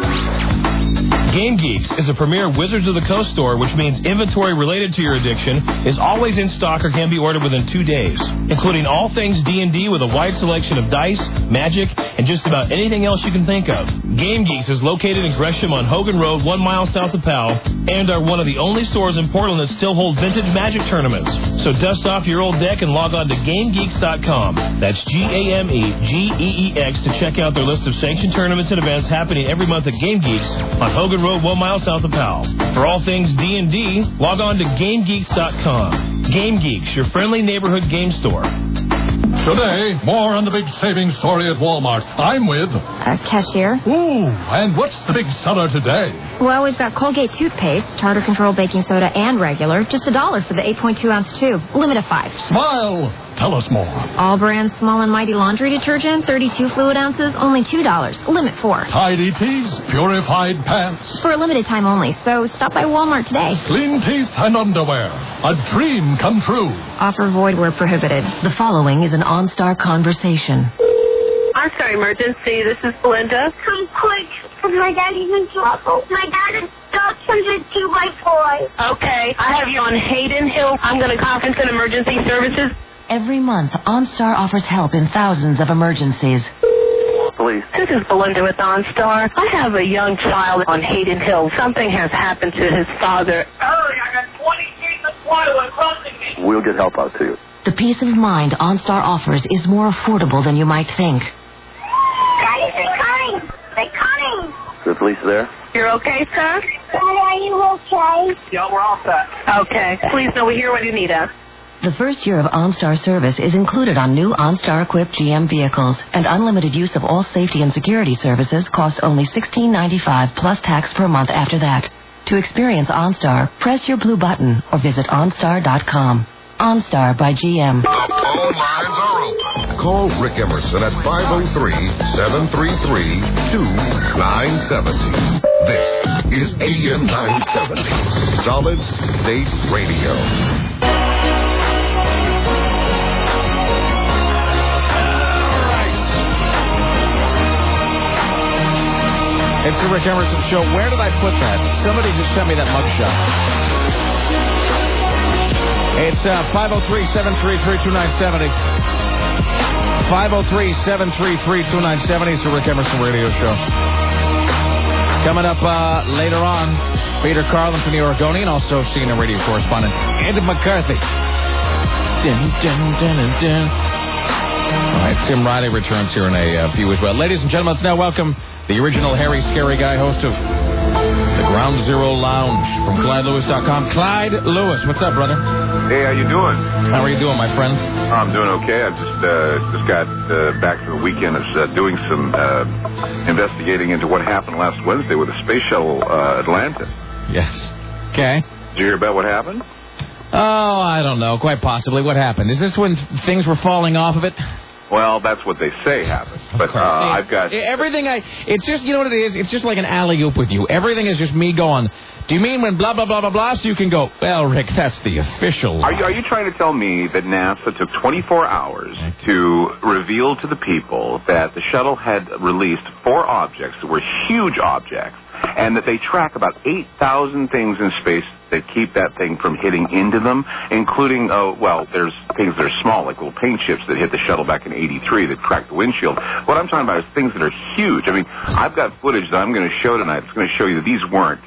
Speaker 25: Game Geeks is a premier Wizards of the Coast store, which means inventory related to your addiction is always in stock or can be ordered within 2 days, including all things D&D with a wide selection of dice, magic, and just about anything else you can think of. Game Geeks is located in Gresham on Hogan Road, 1 mile south of Powell, and are one of the only stores in Portland that still hold vintage Magic tournaments. So dust off your old deck and log on to GameGeeks.com. That's GAMEGEEX to check out their list of sanctioned tournaments and events happening every month at Game Geeks on Hogan Road, 1 mile south of Powell. For all things D&D, log on to GameGeeks.com. Game Geeks, your friendly neighborhood game store.
Speaker 19: Today, more on the big savings story at Walmart. I'm with...
Speaker 20: Cashier.
Speaker 19: Ooh, and what's the big seller today?
Speaker 20: Well, we've got Colgate toothpaste, Tartar Control baking soda, and regular. Just $1 for the 8.2-ounce tube. Limit of 5.
Speaker 19: Smile! Tell us more.
Speaker 20: All brands Small and Mighty laundry detergent, 32 fluid ounces, only $2. Limit 4.
Speaker 19: Tidy Tees, purified pants.
Speaker 20: For a limited time only, so stop by Walmart today.
Speaker 19: Clean teeth and underwear. A dream come true.
Speaker 20: Offer void where prohibited.
Speaker 26: The following is an OnStar conversation.
Speaker 27: OnStar emergency. This is Belinda.
Speaker 28: Come quick, because my daddy's in trouble. My dad is stuck under 2x4.
Speaker 27: Okay, I have you on Hayden Hill. I'm going to conference in emergency services.
Speaker 26: Every month, OnStar offers help in thousands of emergencies.
Speaker 27: Police. This is Belinda with OnStar. I have a young child on Hayden Hill. Something has happened to his father.
Speaker 1: Hurry, I got 20 feet of water crossing me.
Speaker 2: We'll get help out to you.
Speaker 26: The peace of mind OnStar offers is more affordable than you might think.
Speaker 28: Daddy, they're coming. They're coming.
Speaker 2: The police there?
Speaker 27: You're okay, sir?
Speaker 28: Daddy, are you okay?
Speaker 1: Yeah, we're all set.
Speaker 27: Okay. Please know we're here when you need us.
Speaker 26: The first year of OnStar service is included on new OnStar-equipped GM vehicles, and unlimited use of all safety and security services costs only $16.95 plus tax per month after that. To experience OnStar, press your blue button or visit OnStar.com. OnStar by GM.
Speaker 4: Phone lines are open. Call Rick Emerson at 503-733-2970. This is AM 970, Solid State Radio.
Speaker 8: It's the Rick Emerson Show. Where did I put that? Somebody just sent me that mugshot. It's 503-733-2970. 503-733-2970. It's the Rick Emerson Radio Show. Coming up later on, Peter Carlin from the Oregonian, also CNN radio correspondent Andy McCarthy. All right, Tim Riley returns here in a few as well. Ladies and gentlemen, let's now welcome the original Harry Scary Guy, host of the Ground Zero Lounge from ClydeLewis.com. Clyde Lewis, what's up, brother?
Speaker 3: Hey, how you doing?
Speaker 8: How are you doing, my friend?
Speaker 3: I'm doing okay. I just got back from the weekend of doing some investigating into what happened last Wednesday with the space shuttle Atlantis.
Speaker 8: Yes. Okay.
Speaker 3: Did you hear about what happened?
Speaker 8: Oh, I don't know. Quite possibly. What happened? Is this when things were falling off of it?
Speaker 3: Well, that's what they say happened. But I've got...
Speaker 8: Everything it's just, you know what it is? It's just like an alley-oop with you. Everything is just me going, do you mean when blah, blah, blah, blah, blah? So you can go, well, Rick, that's the official...
Speaker 3: Are you trying to tell me that NASA took 24 hours to reveal to the people that the shuttle had released 4 objects that were huge objects, and that they track about 8,000 things in space that keep that thing from hitting into them, including, there's things that are small, like little paint chips that hit the shuttle back in '83 that cracked the windshield. What I'm talking about is things that are huge. I mean, I've got footage that I'm going to show tonight. It's going to show you that these weren't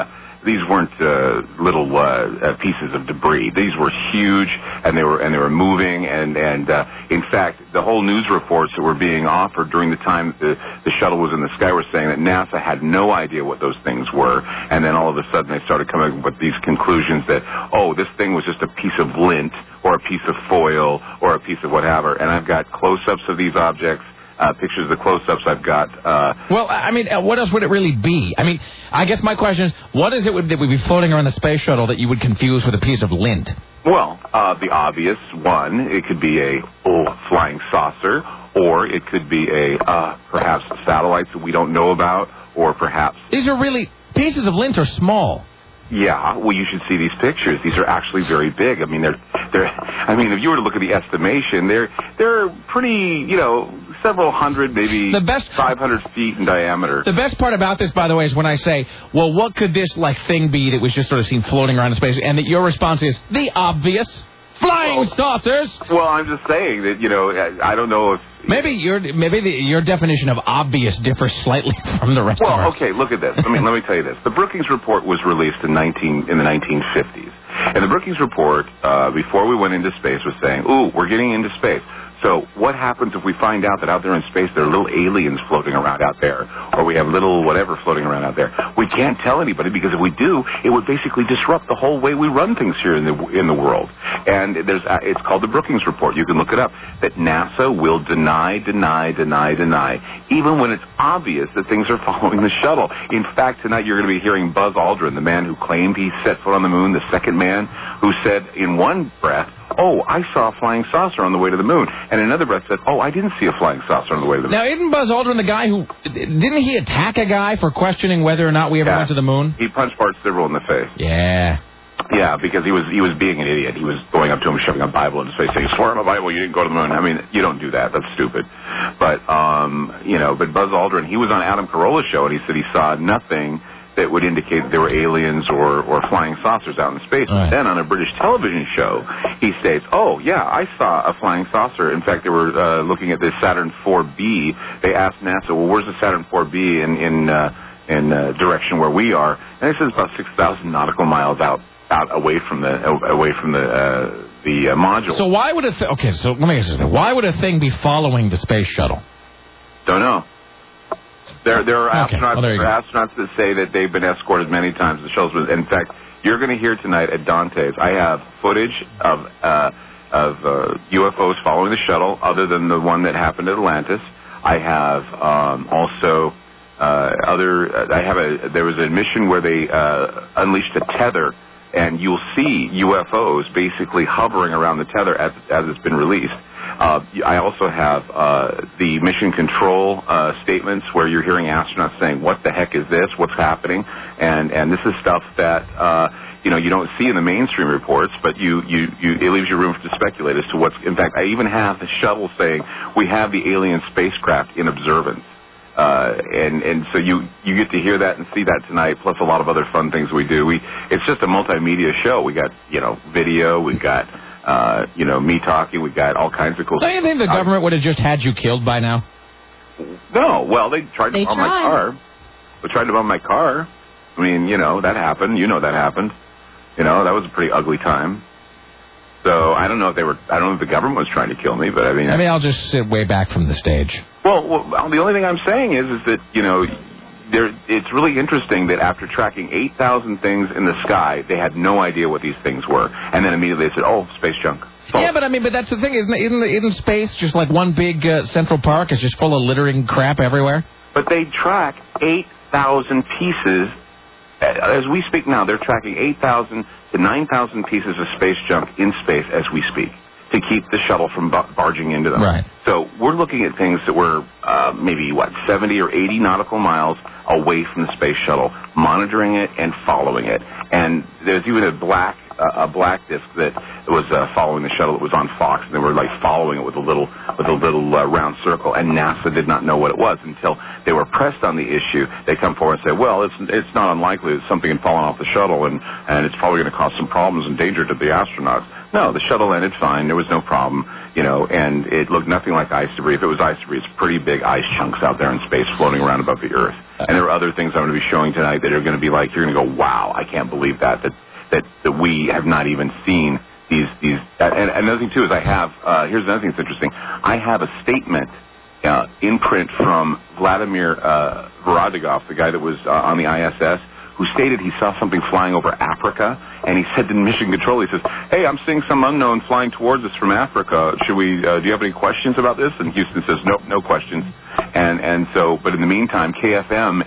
Speaker 3: little pieces of debris. These were huge, and they were moving, and in fact, the whole news reports that were being offered during the time that the shuttle was in the sky were saying that NASA had no idea what those things were, and then all of a sudden they started coming up with these conclusions that, this thing was just a piece of lint, or a piece of foil, or a piece of whatever. And I've got close-ups of these objects. Pictures of the close-ups I've got.
Speaker 8: Well, I mean, what else would it really be? I mean, I guess my question is, what is it that would be floating around the space shuttle that you would confuse with a piece of lint?
Speaker 3: Well, the obvious one, it could be a flying saucer, or it could be perhaps satellites that we don't know about, or perhaps...
Speaker 8: These are really... Pieces of lint are small.
Speaker 3: Yeah, well, you should see these pictures. These are actually very big. I mean, if you were to look at the estimation, they're pretty, several hundred, maybe 500 feet in diameter.
Speaker 8: The best part about this, by the way, is when I say, well, what could this thing be that was just sort of seen floating around in space, and that your response is the obvious flying saucers.
Speaker 3: Well, I'm just saying that, I don't know if...
Speaker 8: Maybe your definition of obvious differs slightly from the rest of ours.
Speaker 3: Okay, look at this. Let me tell you this. The Brookings Report was released in the 1950s. And the Brookings Report, before we went into space, was saying, we're getting into space. So what happens if we find out that out there in space there are little aliens floating around out there, or we have little whatever floating around out there? We can't tell anybody, because if we do, it would basically disrupt the whole way we run things here in the world. And it's called the Brookings Report. You can look it up. That NASA will deny, even when it's obvious that things are following the shuttle. In fact, tonight you're going to be hearing Buzz Aldrin, the man who claimed he set foot on the moon, the second man who said in one breath, I saw a flying saucer on the way to the moon. And in another breath said, I didn't see a flying saucer on the way to the moon.
Speaker 8: Now, isn't Buzz Aldrin the guy who... Didn't he attack a guy for questioning whether or not we ever went to the moon?
Speaker 3: He punched Bart Sibrel in the face.
Speaker 8: Yeah.
Speaker 3: Yeah, because he was being an idiot. He was going up to him, shoving a Bible in his face, saying, "Swear on a Bible, you didn't go to the moon." I mean, you don't do that. That's stupid. But, but Buzz Aldrin, he was on Adam Carolla's show, and he said he saw nothing that would indicate that there were aliens or flying saucers out in space.
Speaker 5: Right.
Speaker 3: Then on a British television show, he states, oh, yeah, I saw a flying saucer. In fact, they were looking at the Saturn 4B. They asked NASA, well, where's the Saturn 4B in direction where we are? And it says about 6,000 nautical miles out away from the module.
Speaker 8: So why would so let me ask you this. Why would a thing be following the space shuttle?
Speaker 3: Don't know. There are astronauts.
Speaker 8: Well,
Speaker 3: there are astronauts that say that they've been escorted many times. The shuttles. In fact, you're going to hear tonight at Dante's. I have footage of UFOs following the shuttle, other than the one that happened at Atlantis. I have also there was a mission where they unleashed a tether, and you'll see UFOs basically hovering around the tether as it's been released. I also have the mission control statements where you're hearing astronauts saying, "What the heck is this? What's happening?" And this is stuff that you don't see in the mainstream reports, but it leaves you room to speculate as to what's. In fact, I even have the shuttle saying, "We have the alien spacecraft in observance." And so you get to hear that and see that tonight, plus a lot of other fun things we do. It's just a multimedia show. We got video, we got me talking, we got all kinds of cool.
Speaker 8: Don't you think the government would have just had you killed by now?
Speaker 3: No, well they tried to bomb my car. They tried to bomb my car. I mean, that happened. That happened. That was a pretty ugly time. So I don't know if the government was trying to kill me, but I mean,
Speaker 8: I'll just sit way back from the stage.
Speaker 3: Well, the only thing I'm saying is that it's really interesting that after tracking 8,000 things in the sky, they had no idea what these things were, and then immediately they said, "Oh, space junk."
Speaker 8: Yeah, but that's the thing, isn't space just like one big Central Park? It's just full of littering crap everywhere.
Speaker 3: But they track 8,000 pieces. As we speak now, they're tracking 8,000 to 9,000 pieces of space junk in space as we speak, to keep the shuttle from barging into them.
Speaker 8: Right.
Speaker 3: So we're looking at things that were maybe 70 or 80 nautical miles away from the space shuttle, monitoring it and following it. And there's even a black disc that was following the shuttle. It was on Fox, and they were following it with a little round circle. And NASA did not know what it was until they were pressed on the issue. They come forward and say, "Well, it's not unlikely that something had fallen off the shuttle, and it's probably going to cause some problems and danger to the astronauts." No, the shuttle landed fine. There was no problem, and it looked nothing like ice debris. If it was ice debris, it's pretty big ice chunks out there in space floating around above the Earth. And there are other things I'm going to be showing tonight that are going to be you're going to go, "Wow, I can't believe that we have not even seen these." And another thing too is I have here's another thing that's interesting. I have a statement in print from Vladimir Vorodikov, the guy that was on the ISS, who stated he saw something flying over Africa, and he said to Mission Control, he says, "Hey, I'm seeing some unknown flying towards us from Africa. Should we? Do you have any questions about this?" And Houston says, "Nope, no questions." And so, but in the meantime, KFM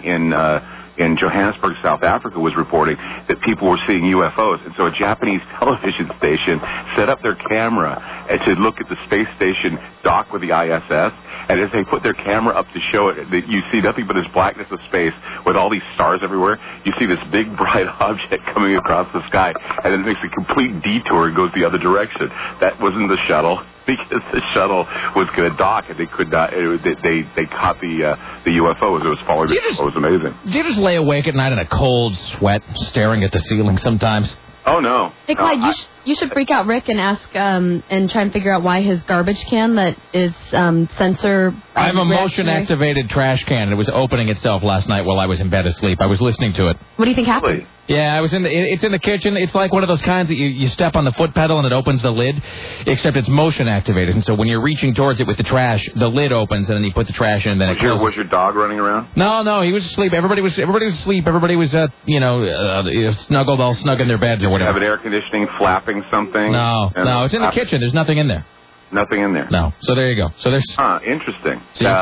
Speaker 3: in Johannesburg, South Africa, was reporting that people were seeing UFOs. And so a Japanese television station set up their camera to look at the space station dock with the ISS. And as they put their camera up to show it, that you see nothing but this blackness of space with all these stars everywhere. You see this big bright object coming across the sky, and then it makes a complete detour and goes the other direction. That wasn't the shuttle, because the shuttle was going to dock, and they could not. They caught the UFO as it was following. It was amazing.
Speaker 8: Do you just lay awake at night in a cold sweat, staring at the ceiling sometimes?
Speaker 3: Oh no.
Speaker 10: Hey Clyde, you should freak out Rick and ask and try and figure out why his garbage can that is sensor.
Speaker 8: I have a motion-activated trash can, and it was opening itself last night while I was in bed asleep. I was listening to it.
Speaker 10: What do you think happened?
Speaker 8: Yeah, it's in the kitchen. It's like one of those kinds that you step on the foot pedal and it opens the lid, except it's motion activated. And so when you're reaching towards it with the trash, the lid opens and then you put the trash in and then it closes.
Speaker 3: Was your dog running around?
Speaker 8: No, he was asleep. Everybody was asleep. Everybody was snuggled, all snug in their beds or whatever.
Speaker 3: Have an air conditioning flapping something?
Speaker 8: No, it's in the kitchen. There's nothing in there.
Speaker 3: Nothing in there.
Speaker 8: No. So there you go. So there's.
Speaker 3: Interesting.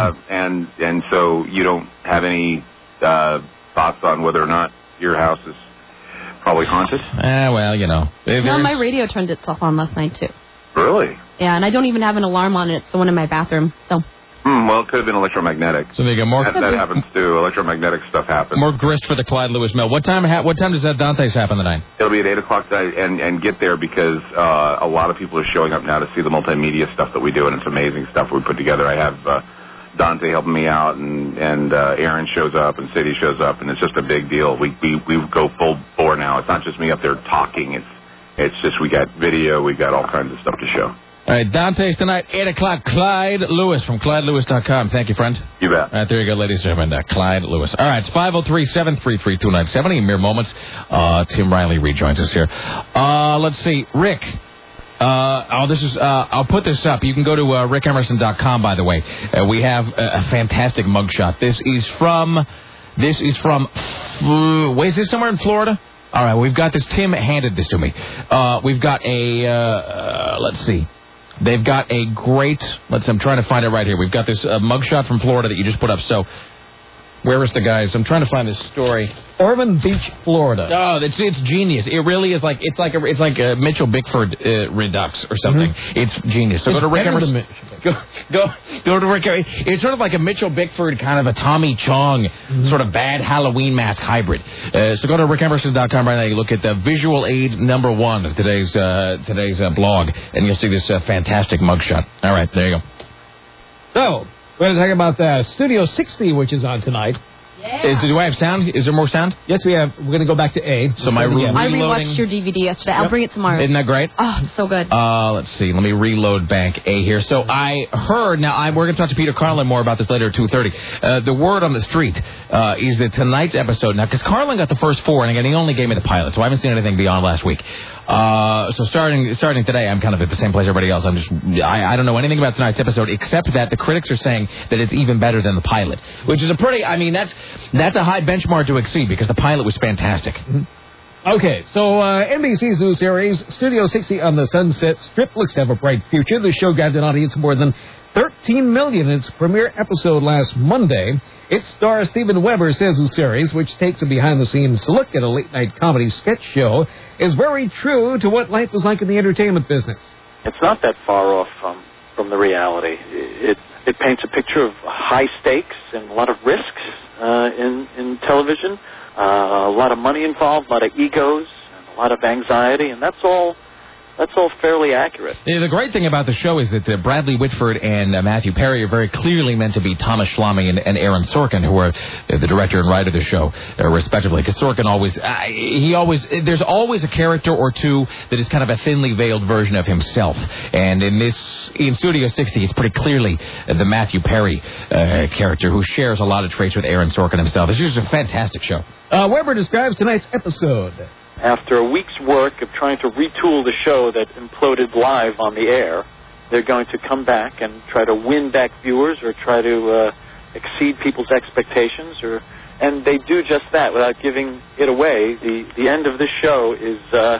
Speaker 3: And so you don't have any thoughts on whether or not your house is probably haunted?
Speaker 8: Well,
Speaker 10: No, my radio turned itself on last night too.
Speaker 3: Really?
Speaker 10: Yeah, and I don't even have an alarm on it. It's the one in my bathroom. So.
Speaker 3: Well, it could have been electromagnetic.
Speaker 8: So they got more.
Speaker 3: That happens too. Electromagnetic stuff happens.
Speaker 8: More grist for the Clyde Lewis Mill. What time does that Dante's happen tonight?
Speaker 3: It'll be at 8:00 tonight, and get there because a lot of people are showing up now to see the multimedia stuff that we do, and it's amazing stuff we put together. I have Dante helping me out, and Aaron shows up, and City shows up, and it's just a big deal. We go full bore now. It's not just me up there talking. It's just we got video, we got all kinds of stuff to show.
Speaker 8: All right, Dante's tonight, 8 o'clock. Clyde Lewis from ClydeLewis.com. Thank you, friend.
Speaker 3: You bet.
Speaker 8: All right, there you go, ladies and gentlemen. Clyde Lewis. All right, it's 503-733-2970. In mere moments, Tim Riley rejoins us here. Let's see. Rick. I'll put this up. You can go to rickemerson.com, by the way. We have a fantastic mugshot. This is from, wait, is this somewhere in Florida? All right, we've got this. Tim handed this to me. We've got a, let's see. They've got a great, I'm trying to find it right here. We've got this mugshot from Florida that you just put up. So, where is the guys? I'm trying to find this story.
Speaker 9: Ormond Beach, Florida.
Speaker 8: Oh, it's genius. It really is it's like a Mitchell Bickford redux or something. Mm-hmm. It's genius. So go to Rick Emerson. Go to Rick. It's sort of like a Mitchell Bickford kind of a Tommy Chong sort of bad Halloween mask hybrid. So go to rickemerson.com right now. You look at the visual aid number 1 of today's blog, and you'll see this fantastic mugshot. All right, there you go.
Speaker 9: So we're going to talk about Studio 60, which is on tonight.
Speaker 8: Yeah. Do I have sound? Is there more sound?
Speaker 9: Yes, we have. We're going to go back to A.
Speaker 8: So my
Speaker 10: I rewatched your DVD yesterday. I'll bring it tomorrow.
Speaker 8: Isn't that great?
Speaker 10: Oh, it's so good.
Speaker 8: Let's see. Let me reload bank A here. So I heard, we're going to talk to Peter Carlin more about this later at 2:30. The word on the street is that tonight's episode, now, because Carlin got the first 4, and again, he only gave me the pilot, so I haven't seen anything beyond last week. So starting today, I'm kind of at the same place everybody else. I don't know anything about tonight's episode, except that the critics are saying that it's even better than the pilot, which is a pretty, that's a high benchmark to exceed, because the pilot was fantastic.
Speaker 9: Mm-hmm. Okay, so NBC's new series, Studio 60 on the Sunset Strip, looks to have a bright future. The show grabbed an audience of more than 13 million in its premiere episode last Monday. Its star Steven Weber says the series, which takes a behind-the-scenes look at a late-night comedy sketch show, is very true to what life was like in the entertainment business.
Speaker 11: It's not that far off from the reality. It paints a picture of high stakes and a lot of risks in television, a lot of money involved, a lot of egos, and a lot of anxiety, and that's all fairly accurate.
Speaker 8: Yeah, the great thing about the show is that Bradley Whitford and Matthew Perry are very clearly meant to be Thomas Schlamme and Aaron Sorkin, who are the director and writer of the show, respectively. Because Sorkin there's always a character or two that is kind of a thinly veiled version of himself. And in Studio 60, it's pretty clearly the Matthew Perry character who shares a lot of traits with Aaron Sorkin himself. It's just a fantastic show.
Speaker 9: Weber describes tonight's episode.
Speaker 11: After a week's work of trying to retool the show that imploded live on the air, they're going to come back and try to win back viewers or try to exceed people's expectations, and they do just that without giving it away. The end of this show is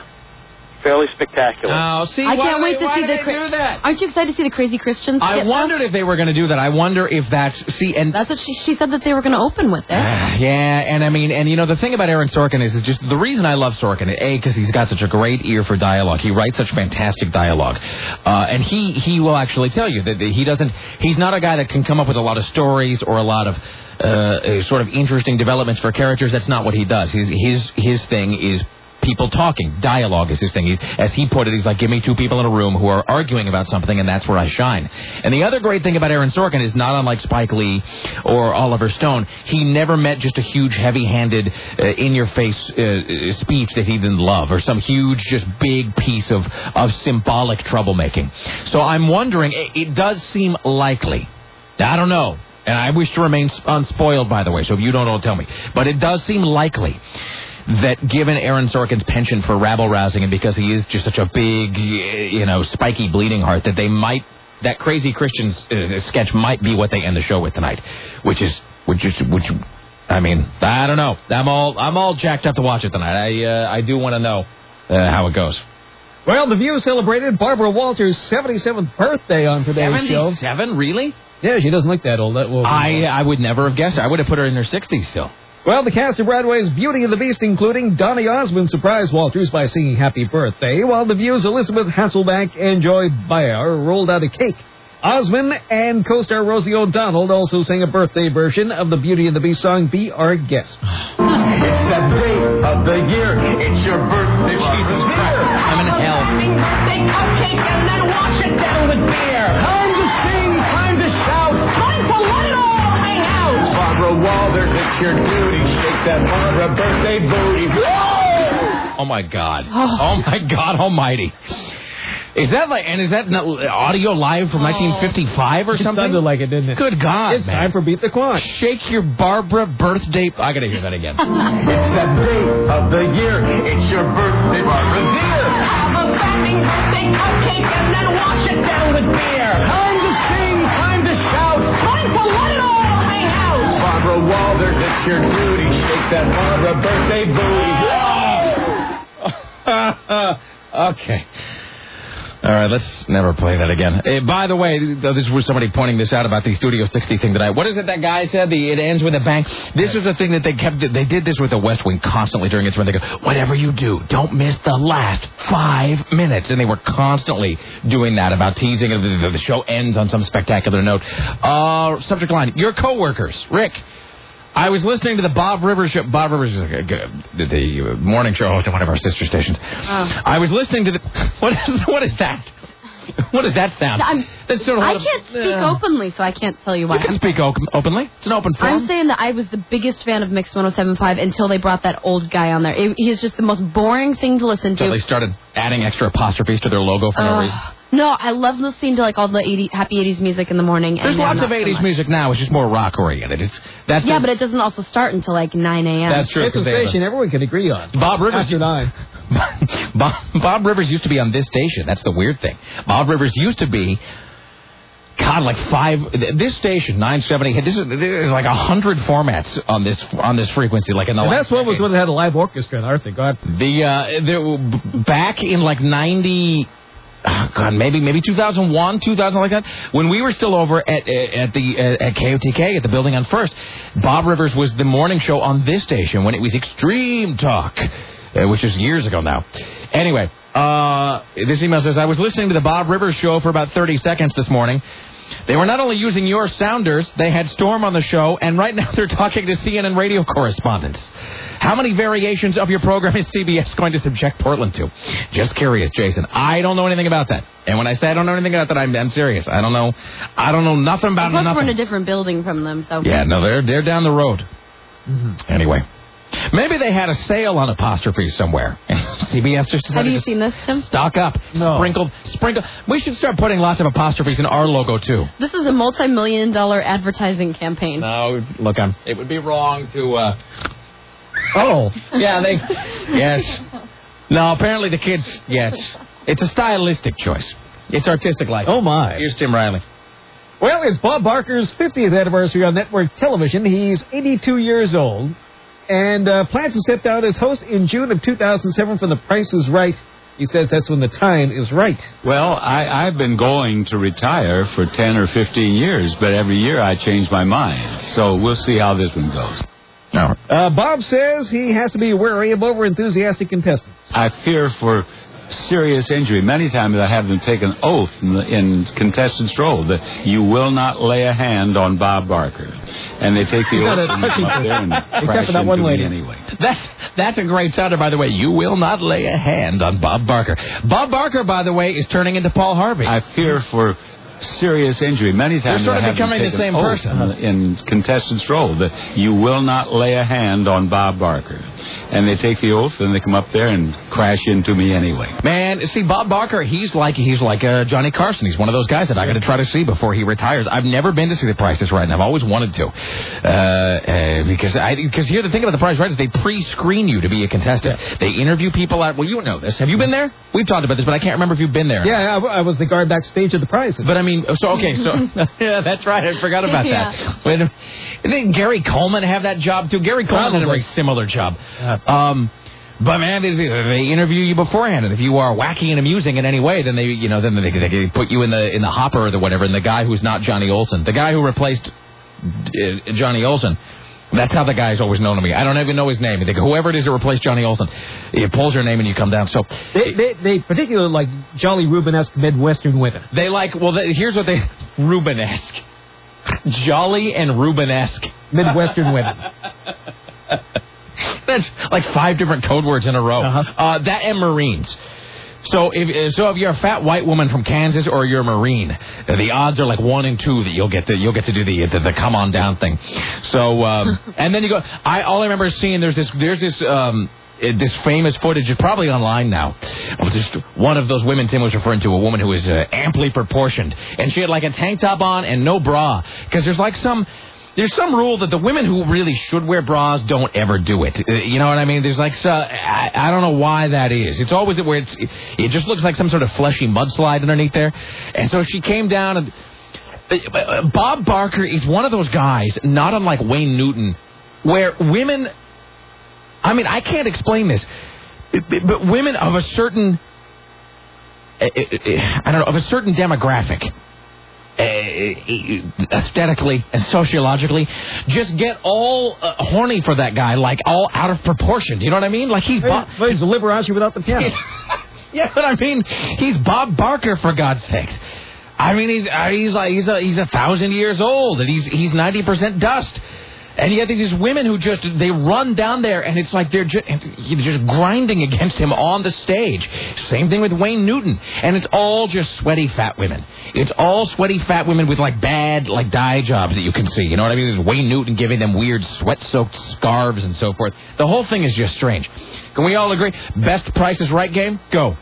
Speaker 11: fairly spectacular.
Speaker 8: Oh, see,
Speaker 10: I can't wait to see
Speaker 8: do that?
Speaker 10: Aren't you excited to see the Crazy Christians?
Speaker 8: I wondered if they were going to do that. I wonder if that's
Speaker 10: what she said that they were going to open with it.
Speaker 8: Yeah, and the thing about Aaron Sorkin is just the reason I love Sorkin, because he's got such a great ear for dialogue. He writes such fantastic dialogue, and he will actually tell you that he's not a guy that can come up with a lot of stories or a lot of sort of interesting developments for characters. That's not what he does. His thing is people talking. Dialogue is his thing. As he put it, he's like, give me 2 people in a room who are arguing about something, and that's where I shine. And the other great thing about Aaron Sorkin is, not unlike Spike Lee or Oliver Stone, he never met just a huge, heavy-handed, in-your-face speech that he didn't love, or some huge, just big piece of symbolic troublemaking. So I'm wondering, it does seem likely. I don't know. And I wish to remain unspoiled, by the way, so if you don't know, tell me. But it does seem likely that given Aaron Sorkin's penchant for rabble-rousing, and because he is just such a big, spiky bleeding heart, that Crazy Christians sketch might be what they end the show with tonight, which I don't know. I'm all jacked up to watch it tonight. I do want to know how it goes.
Speaker 9: Well, The View celebrated Barbara Walters' 77th birthday on today's show.
Speaker 8: 77? Really?
Speaker 9: Yeah, she doesn't look that old.
Speaker 8: I would never have guessed. I would have put her in her 60s still.
Speaker 9: Well, the cast of Broadway's Beauty and the Beast, including Donny Osmond, surprised Walters by singing Happy Birthday, while The View's Elizabeth Hasselbeck and Joy Behar rolled out a cake. Osmond and co-star Rosie O'Donnell also sang a birthday version of the Beauty and the Beast song, Be Our Guest.
Speaker 12: It's that day of the year. It's your birthday.
Speaker 8: Jesus Christ. I'm in hell.
Speaker 12: Birthday cupcake and then wash it down with beer. Time to sing, time to shout, time for life.
Speaker 8: it's your duty. Shake that Barbara birthday booty. Whoa! Oh, my God. Oh, my God almighty. Is that audio live from 1955 or something?
Speaker 9: It sounded like it, didn't it?
Speaker 8: Good God,
Speaker 9: It's time for Beat the Quad.
Speaker 8: Shake your Barbara birthday... I got to hear that again.
Speaker 12: It's the day of the year. It's your birthday, Barbara Dear.
Speaker 6: Have a fattening birthday cupcake and then wash it down with beer.
Speaker 12: Time to sing, time to shout.
Speaker 6: Time to let it all hang out.
Speaker 12: Barbara Walters, it's your duty. Shake that Barbara birthday booty.
Speaker 8: Okay. All right, let's never play that again. By the way, this was somebody pointing this out about the Studio 60 thing tonight. What is it that guy said? It ends with a bang. This is the thing that they did this with the West Wing constantly during its run. They go, whatever you do, don't miss the last 5 minutes. And they were constantly doing that about teasing. The show ends on some spectacular note. Subject line, your coworkers. Rick. I was listening to the Bob Rivers show. Bob Rivers is the morning show host on one of our sister stations. I was listening to the... What is that? What does that sound?
Speaker 10: I can't speak openly, so I can't tell you why.
Speaker 8: You can speak openly. It's an open forum.
Speaker 10: I'm saying that I was the biggest fan of Mix 107.5 until they brought that old guy on there. He is just the most boring thing to listen to.
Speaker 8: Until they started adding extra apostrophes to their logo for no reason.
Speaker 10: No, I love listening to all the happy 80s music in the morning.
Speaker 8: There's lots of 80s music now. It's just more rock oriented.
Speaker 10: But it doesn't also start until 9 a.m.
Speaker 8: That's true.
Speaker 9: It's a station everyone can agree on.
Speaker 8: Bob Rivers.
Speaker 9: After 9.
Speaker 8: Bob Rivers used to be on this station. That's the weird thing. Bob Rivers used to be... God, this station, 970, there's 100 formats on this frequency, in the last
Speaker 9: that's what was when it had a live orchestra in Arthur. God.
Speaker 8: Back in 90... Oh, God, maybe 2001, 2000, like that. When we were still over at KOTK, at the building on First, Bob Rivers was the morning show on this station when it was Extreme Talk, which is years ago now. Anyway, this email says, I was listening to the Bob Rivers show for about 30 seconds this morning. They were not only using your sounders, they had Storm on the show, and right now they're talking to CNN radio correspondents. How many variations of your program is CBS going to subject Portland to? Just curious, Jason. I don't know anything about that. And when I say I don't know anything about that, I'm serious. I don't know nothing about nothing.
Speaker 10: We're in a different building from them, so.
Speaker 8: Yeah, no, they're down the road. Mm-hmm. Anyway. Maybe they had a sale on apostrophes somewhere. CBS just decided
Speaker 10: Have you seen this, Tim?
Speaker 8: Stock up. No. Sprinkle. We should start putting lots of apostrophes in our logo, too.
Speaker 10: This is a multi-million-dollar advertising campaign.
Speaker 8: No, look, it would be wrong to... Oh. Yeah, Yes. No, apparently the kids... Yes. It's a stylistic choice. It's artistic license.
Speaker 9: Oh, my.
Speaker 8: Here's Tim Riley.
Speaker 9: Well, it's Bob Barker's 50th anniversary on network television. He's 82 years old. And plans to step down as host in June of 2007 from The Price is Right. He says that's when the time is right.
Speaker 7: Well, I've been going to retire for 10 or 15 years, but every year I change my mind. So we'll see how this one goes.
Speaker 8: No.
Speaker 9: Bob says he has to be wary of over-enthusiastic contestants.
Speaker 7: I fear for serious injury. Many times I have them take an oath in contestants' roll that you will not lay a hand on Bob Barker. And they take the oath and come up there and crash into me anyway.
Speaker 8: That's a great sounder, by the way. You will not lay a hand on Bob Barker. Bob Barker, by the way, is turning into Paul Harvey.
Speaker 7: I fear for serious injury. Many times
Speaker 8: They're sort
Speaker 7: I
Speaker 8: of
Speaker 7: have
Speaker 8: becoming
Speaker 7: them
Speaker 8: the
Speaker 7: take
Speaker 8: same
Speaker 7: an
Speaker 8: person.
Speaker 7: oath in contestants' roll that you will not lay a hand on Bob Barker. And they take the oath and they come up there and crash into me anyway.
Speaker 8: Man, see, Bob Barker, he's like Johnny Carson. He's one of those guys that I got to try to see before he retires. I've never been to see The Price is Right, and I've always wanted to. Because here the thing about The Price is Right is they pre-screen you to be a contestant. Yeah. They interview people out. Well, you know this. Have you been there? We've talked about this, but I can't remember if you've been there.
Speaker 9: Yeah, I was the guard backstage at The Price.
Speaker 8: But I mean, so yeah, that's right. I forgot about that. But didn't Gary Coleman have that job too? Gary Coleman had a very similar job. But man, they interview you beforehand, and if you are wacky and amusing in any way, then they put you in the hopper or the whatever. And the guy who's not Johnny Olsen, the guy who replaced Johnny Olsen, that's how the guy's always known to me. I don't even know his name. They go, whoever it is that replaced Johnny Olsen, it pulls your name and you come down. So
Speaker 9: they particularly like jolly Rubenesque Midwestern women.
Speaker 8: They like here's what they Rubenesque, jolly and Rubenesque
Speaker 9: Midwestern women.
Speaker 8: That's like 5 different code words in a row. That and Marines. So if you're a fat white woman from Kansas or you're a Marine, the odds are like 1 in 2 that you'll get to do the come on down thing. So and then you go. All I remember seeing there's this famous footage. It's probably online now. Just one of those women Tim was referring to, a woman who was amply proportioned, and she had like a tank top on and no bra because there's some rule that the women who really should wear bras don't ever do it. You know what I mean? There's like, I don't know why that is. It's always where it just looks like some sort of fleshy mudslide underneath there. And so she came down and Bob Barker is one of those guys, not unlike Wayne Newton, where women, I mean, I can't explain this, but women of a certain, of a certain demographic, aesthetically and sociologically, just get all horny for that guy, like all out of proportion. You know what I mean? Like he's
Speaker 9: the Liberace without the piano.
Speaker 8: Yeah, but I mean, he's Bob Barker, for God's sakes. I mean, he's 1,000 years old and he's 90% dust. And yet these women who they run down there, and it's like they're just grinding against him on the stage. Same thing with Wayne Newton. And it's all just sweaty fat women. It's all sweaty fat women with like bad like dye jobs that you can see. You know what I mean? There's Wayne Newton giving them weird sweat-soaked scarves and so forth. The whole thing is just strange. Can we all agree? Best Price is Right game? Go.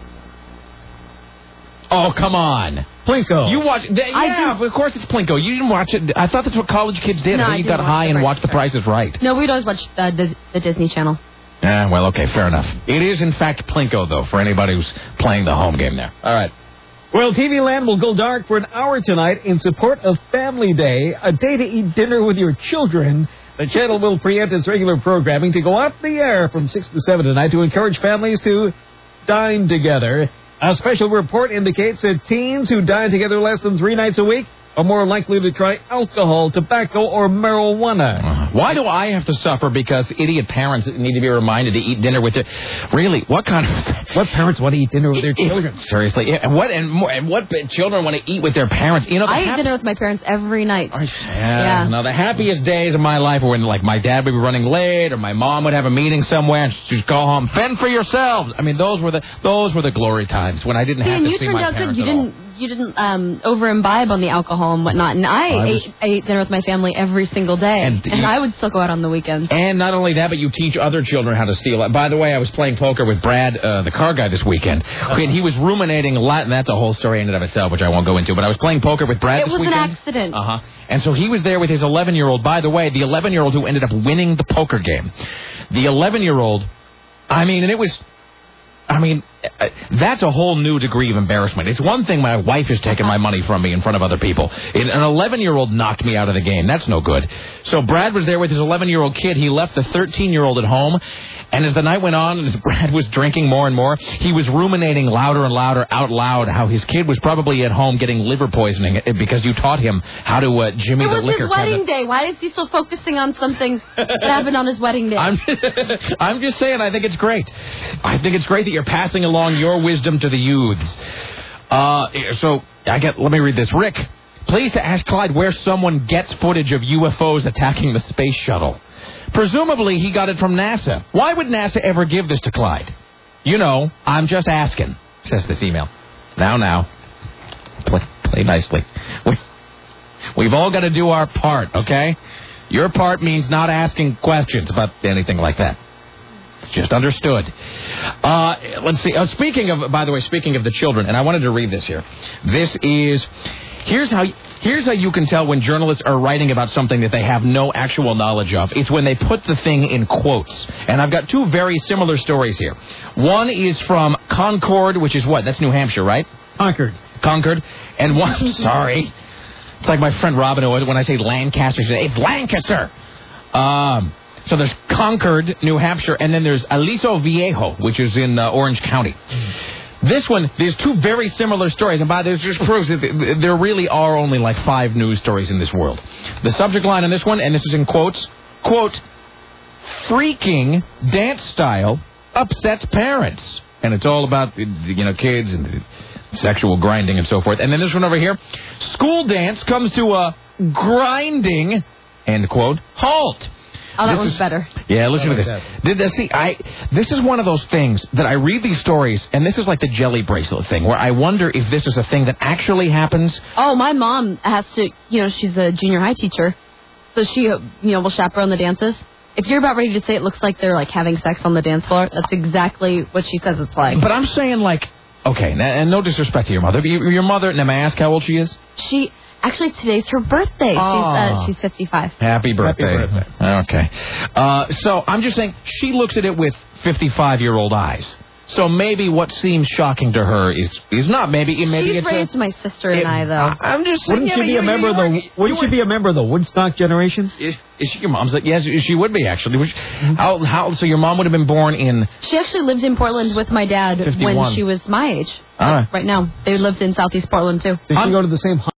Speaker 8: Oh, come on.
Speaker 9: Plinko.
Speaker 8: You watch... of course it's Plinko. You didn't watch it. I thought that's what college kids did.
Speaker 10: No,
Speaker 8: I think you got high and watched The Price is Right.
Speaker 10: No, we'd always watch the Disney Channel.
Speaker 8: Well, okay, fair enough. It is, in fact, Plinko, though, for anybody who's playing the home game there. All right.
Speaker 9: Well, TV Land will go dark for an hour tonight in support of Family Day, a day to eat dinner with your children. The channel will preempt its regular programming to go off the air from 6 to 7 tonight to encourage families to dine together. A special report indicates that teens who dine together less than 3 nights a week are more likely to try alcohol, tobacco, or marijuana.
Speaker 8: Why do I have to suffer because idiot parents need to be reminded to eat dinner with their... Really, what kind of...
Speaker 9: What parents want to eat dinner with their children?
Speaker 8: Seriously, and what children want to eat with their parents? You know,
Speaker 10: I eat dinner with my parents every night.
Speaker 8: Yeah. Now, the happiest days of my life were when, like, my dad would be running late, or my mom would have a meeting somewhere, and she'd go home, fend for yourselves. I mean, those were the glory times when I didn't have to see my parents at all.
Speaker 10: You didn't over imbibe on the alcohol and whatnot, and I ate dinner with my family every single day, and I would still go out on the weekends.
Speaker 8: And not only that, but you teach other children how to steal. By the way, I was playing poker with Brad, the car guy, this weekend, and he was ruminating a lot, and that's a whole story in and of itself, which I won't go into. But I was playing poker with Brad this weekend.
Speaker 10: It was an accident.
Speaker 8: And so he was there with his 11-year-old. By the way, the 11-year-old who ended up winning the poker game. The 11-year-old, that's a whole new degree of embarrassment. It's one thing my wife has taken my money from me in front of other people. An 11-year-old knocked me out of the game. That's no good. So Brad was there with his 11-year-old kid. He left the 13-year-old at home. And as the night went on, and as Brad was drinking more and more, he was ruminating louder and louder out loud how his kid was probably at home getting liver poisoning because you taught him how to jimmy the liquor cabinet.
Speaker 10: It was his wedding day. Why is he still focusing on something that happened on his wedding day?
Speaker 8: I'm just saying, I think it's great. I think it's great that you're passing along your wisdom to the youths. Let me read this. Rick, please to ask Clyde where someone gets footage of UFOs attacking the space shuttle. Presumably, he got it from NASA. Why would NASA ever give this to Clyde? You know, I'm just asking, says this email. Now. Play nicely. We've all got to do our part, okay? Your part means not asking questions about anything like that. It's just understood. Let's see. Speaking of the children, and I wanted to read this here. This is... Here's how you can tell when journalists are writing about something that they have no actual knowledge of. It's when they put the thing in quotes. And I've got 2 very similar stories here. One is from Concord, which is what? That's New Hampshire, right? Concord. And one, sorry. It's like my friend Robin, when I say Lancaster, she says, it's Lancaster. So there's Concord, New Hampshire, and then there's Aliso Viejo, which is in Orange County. This one, there's 2 very similar stories, and by this just proves that there really are only like 5 news stories in this world. The subject line on this one, and this is in quotes, quote, freaking dance style upsets parents. And it's all about, kids and sexual grinding and so forth. And then this one over here, school dance comes to a grinding, end quote, halt.
Speaker 10: Oh, that one's better.
Speaker 8: Yeah, listen to this. This is one of those things that I read these stories, and this is like the jelly bracelet thing, where I wonder if this is a thing that actually happens.
Speaker 10: Oh, my mom has to, she's a junior high teacher, so she, will chaperone the dances. If you're about ready to say it looks like they're, like, having sex on the dance floor, that's exactly what she says it's like.
Speaker 8: But I'm saying, like, okay, and no disrespect to your mother, but your mother, and may I ask how old she is?
Speaker 10: Actually, today's her birthday. She's 55.
Speaker 8: Happy birthday. Okay. So I'm just saying, she looks at it with 55-year-old eyes. So maybe what seems shocking to her is not maybe
Speaker 10: She's
Speaker 8: it's
Speaker 10: raised my sister and I, though.
Speaker 8: I'm just saying.
Speaker 9: Wouldn't she be a member of the? Wouldn't she be a member of the Woodstock generation?
Speaker 8: Is she your mom's? Yes, she would be actually. How? So your mom would have been born in?
Speaker 10: She actually lived in Portland with my dad
Speaker 8: 51.
Speaker 10: when she was my age.
Speaker 8: All right.
Speaker 10: Right now, they lived in Southeast Portland too.
Speaker 9: Did she go to the same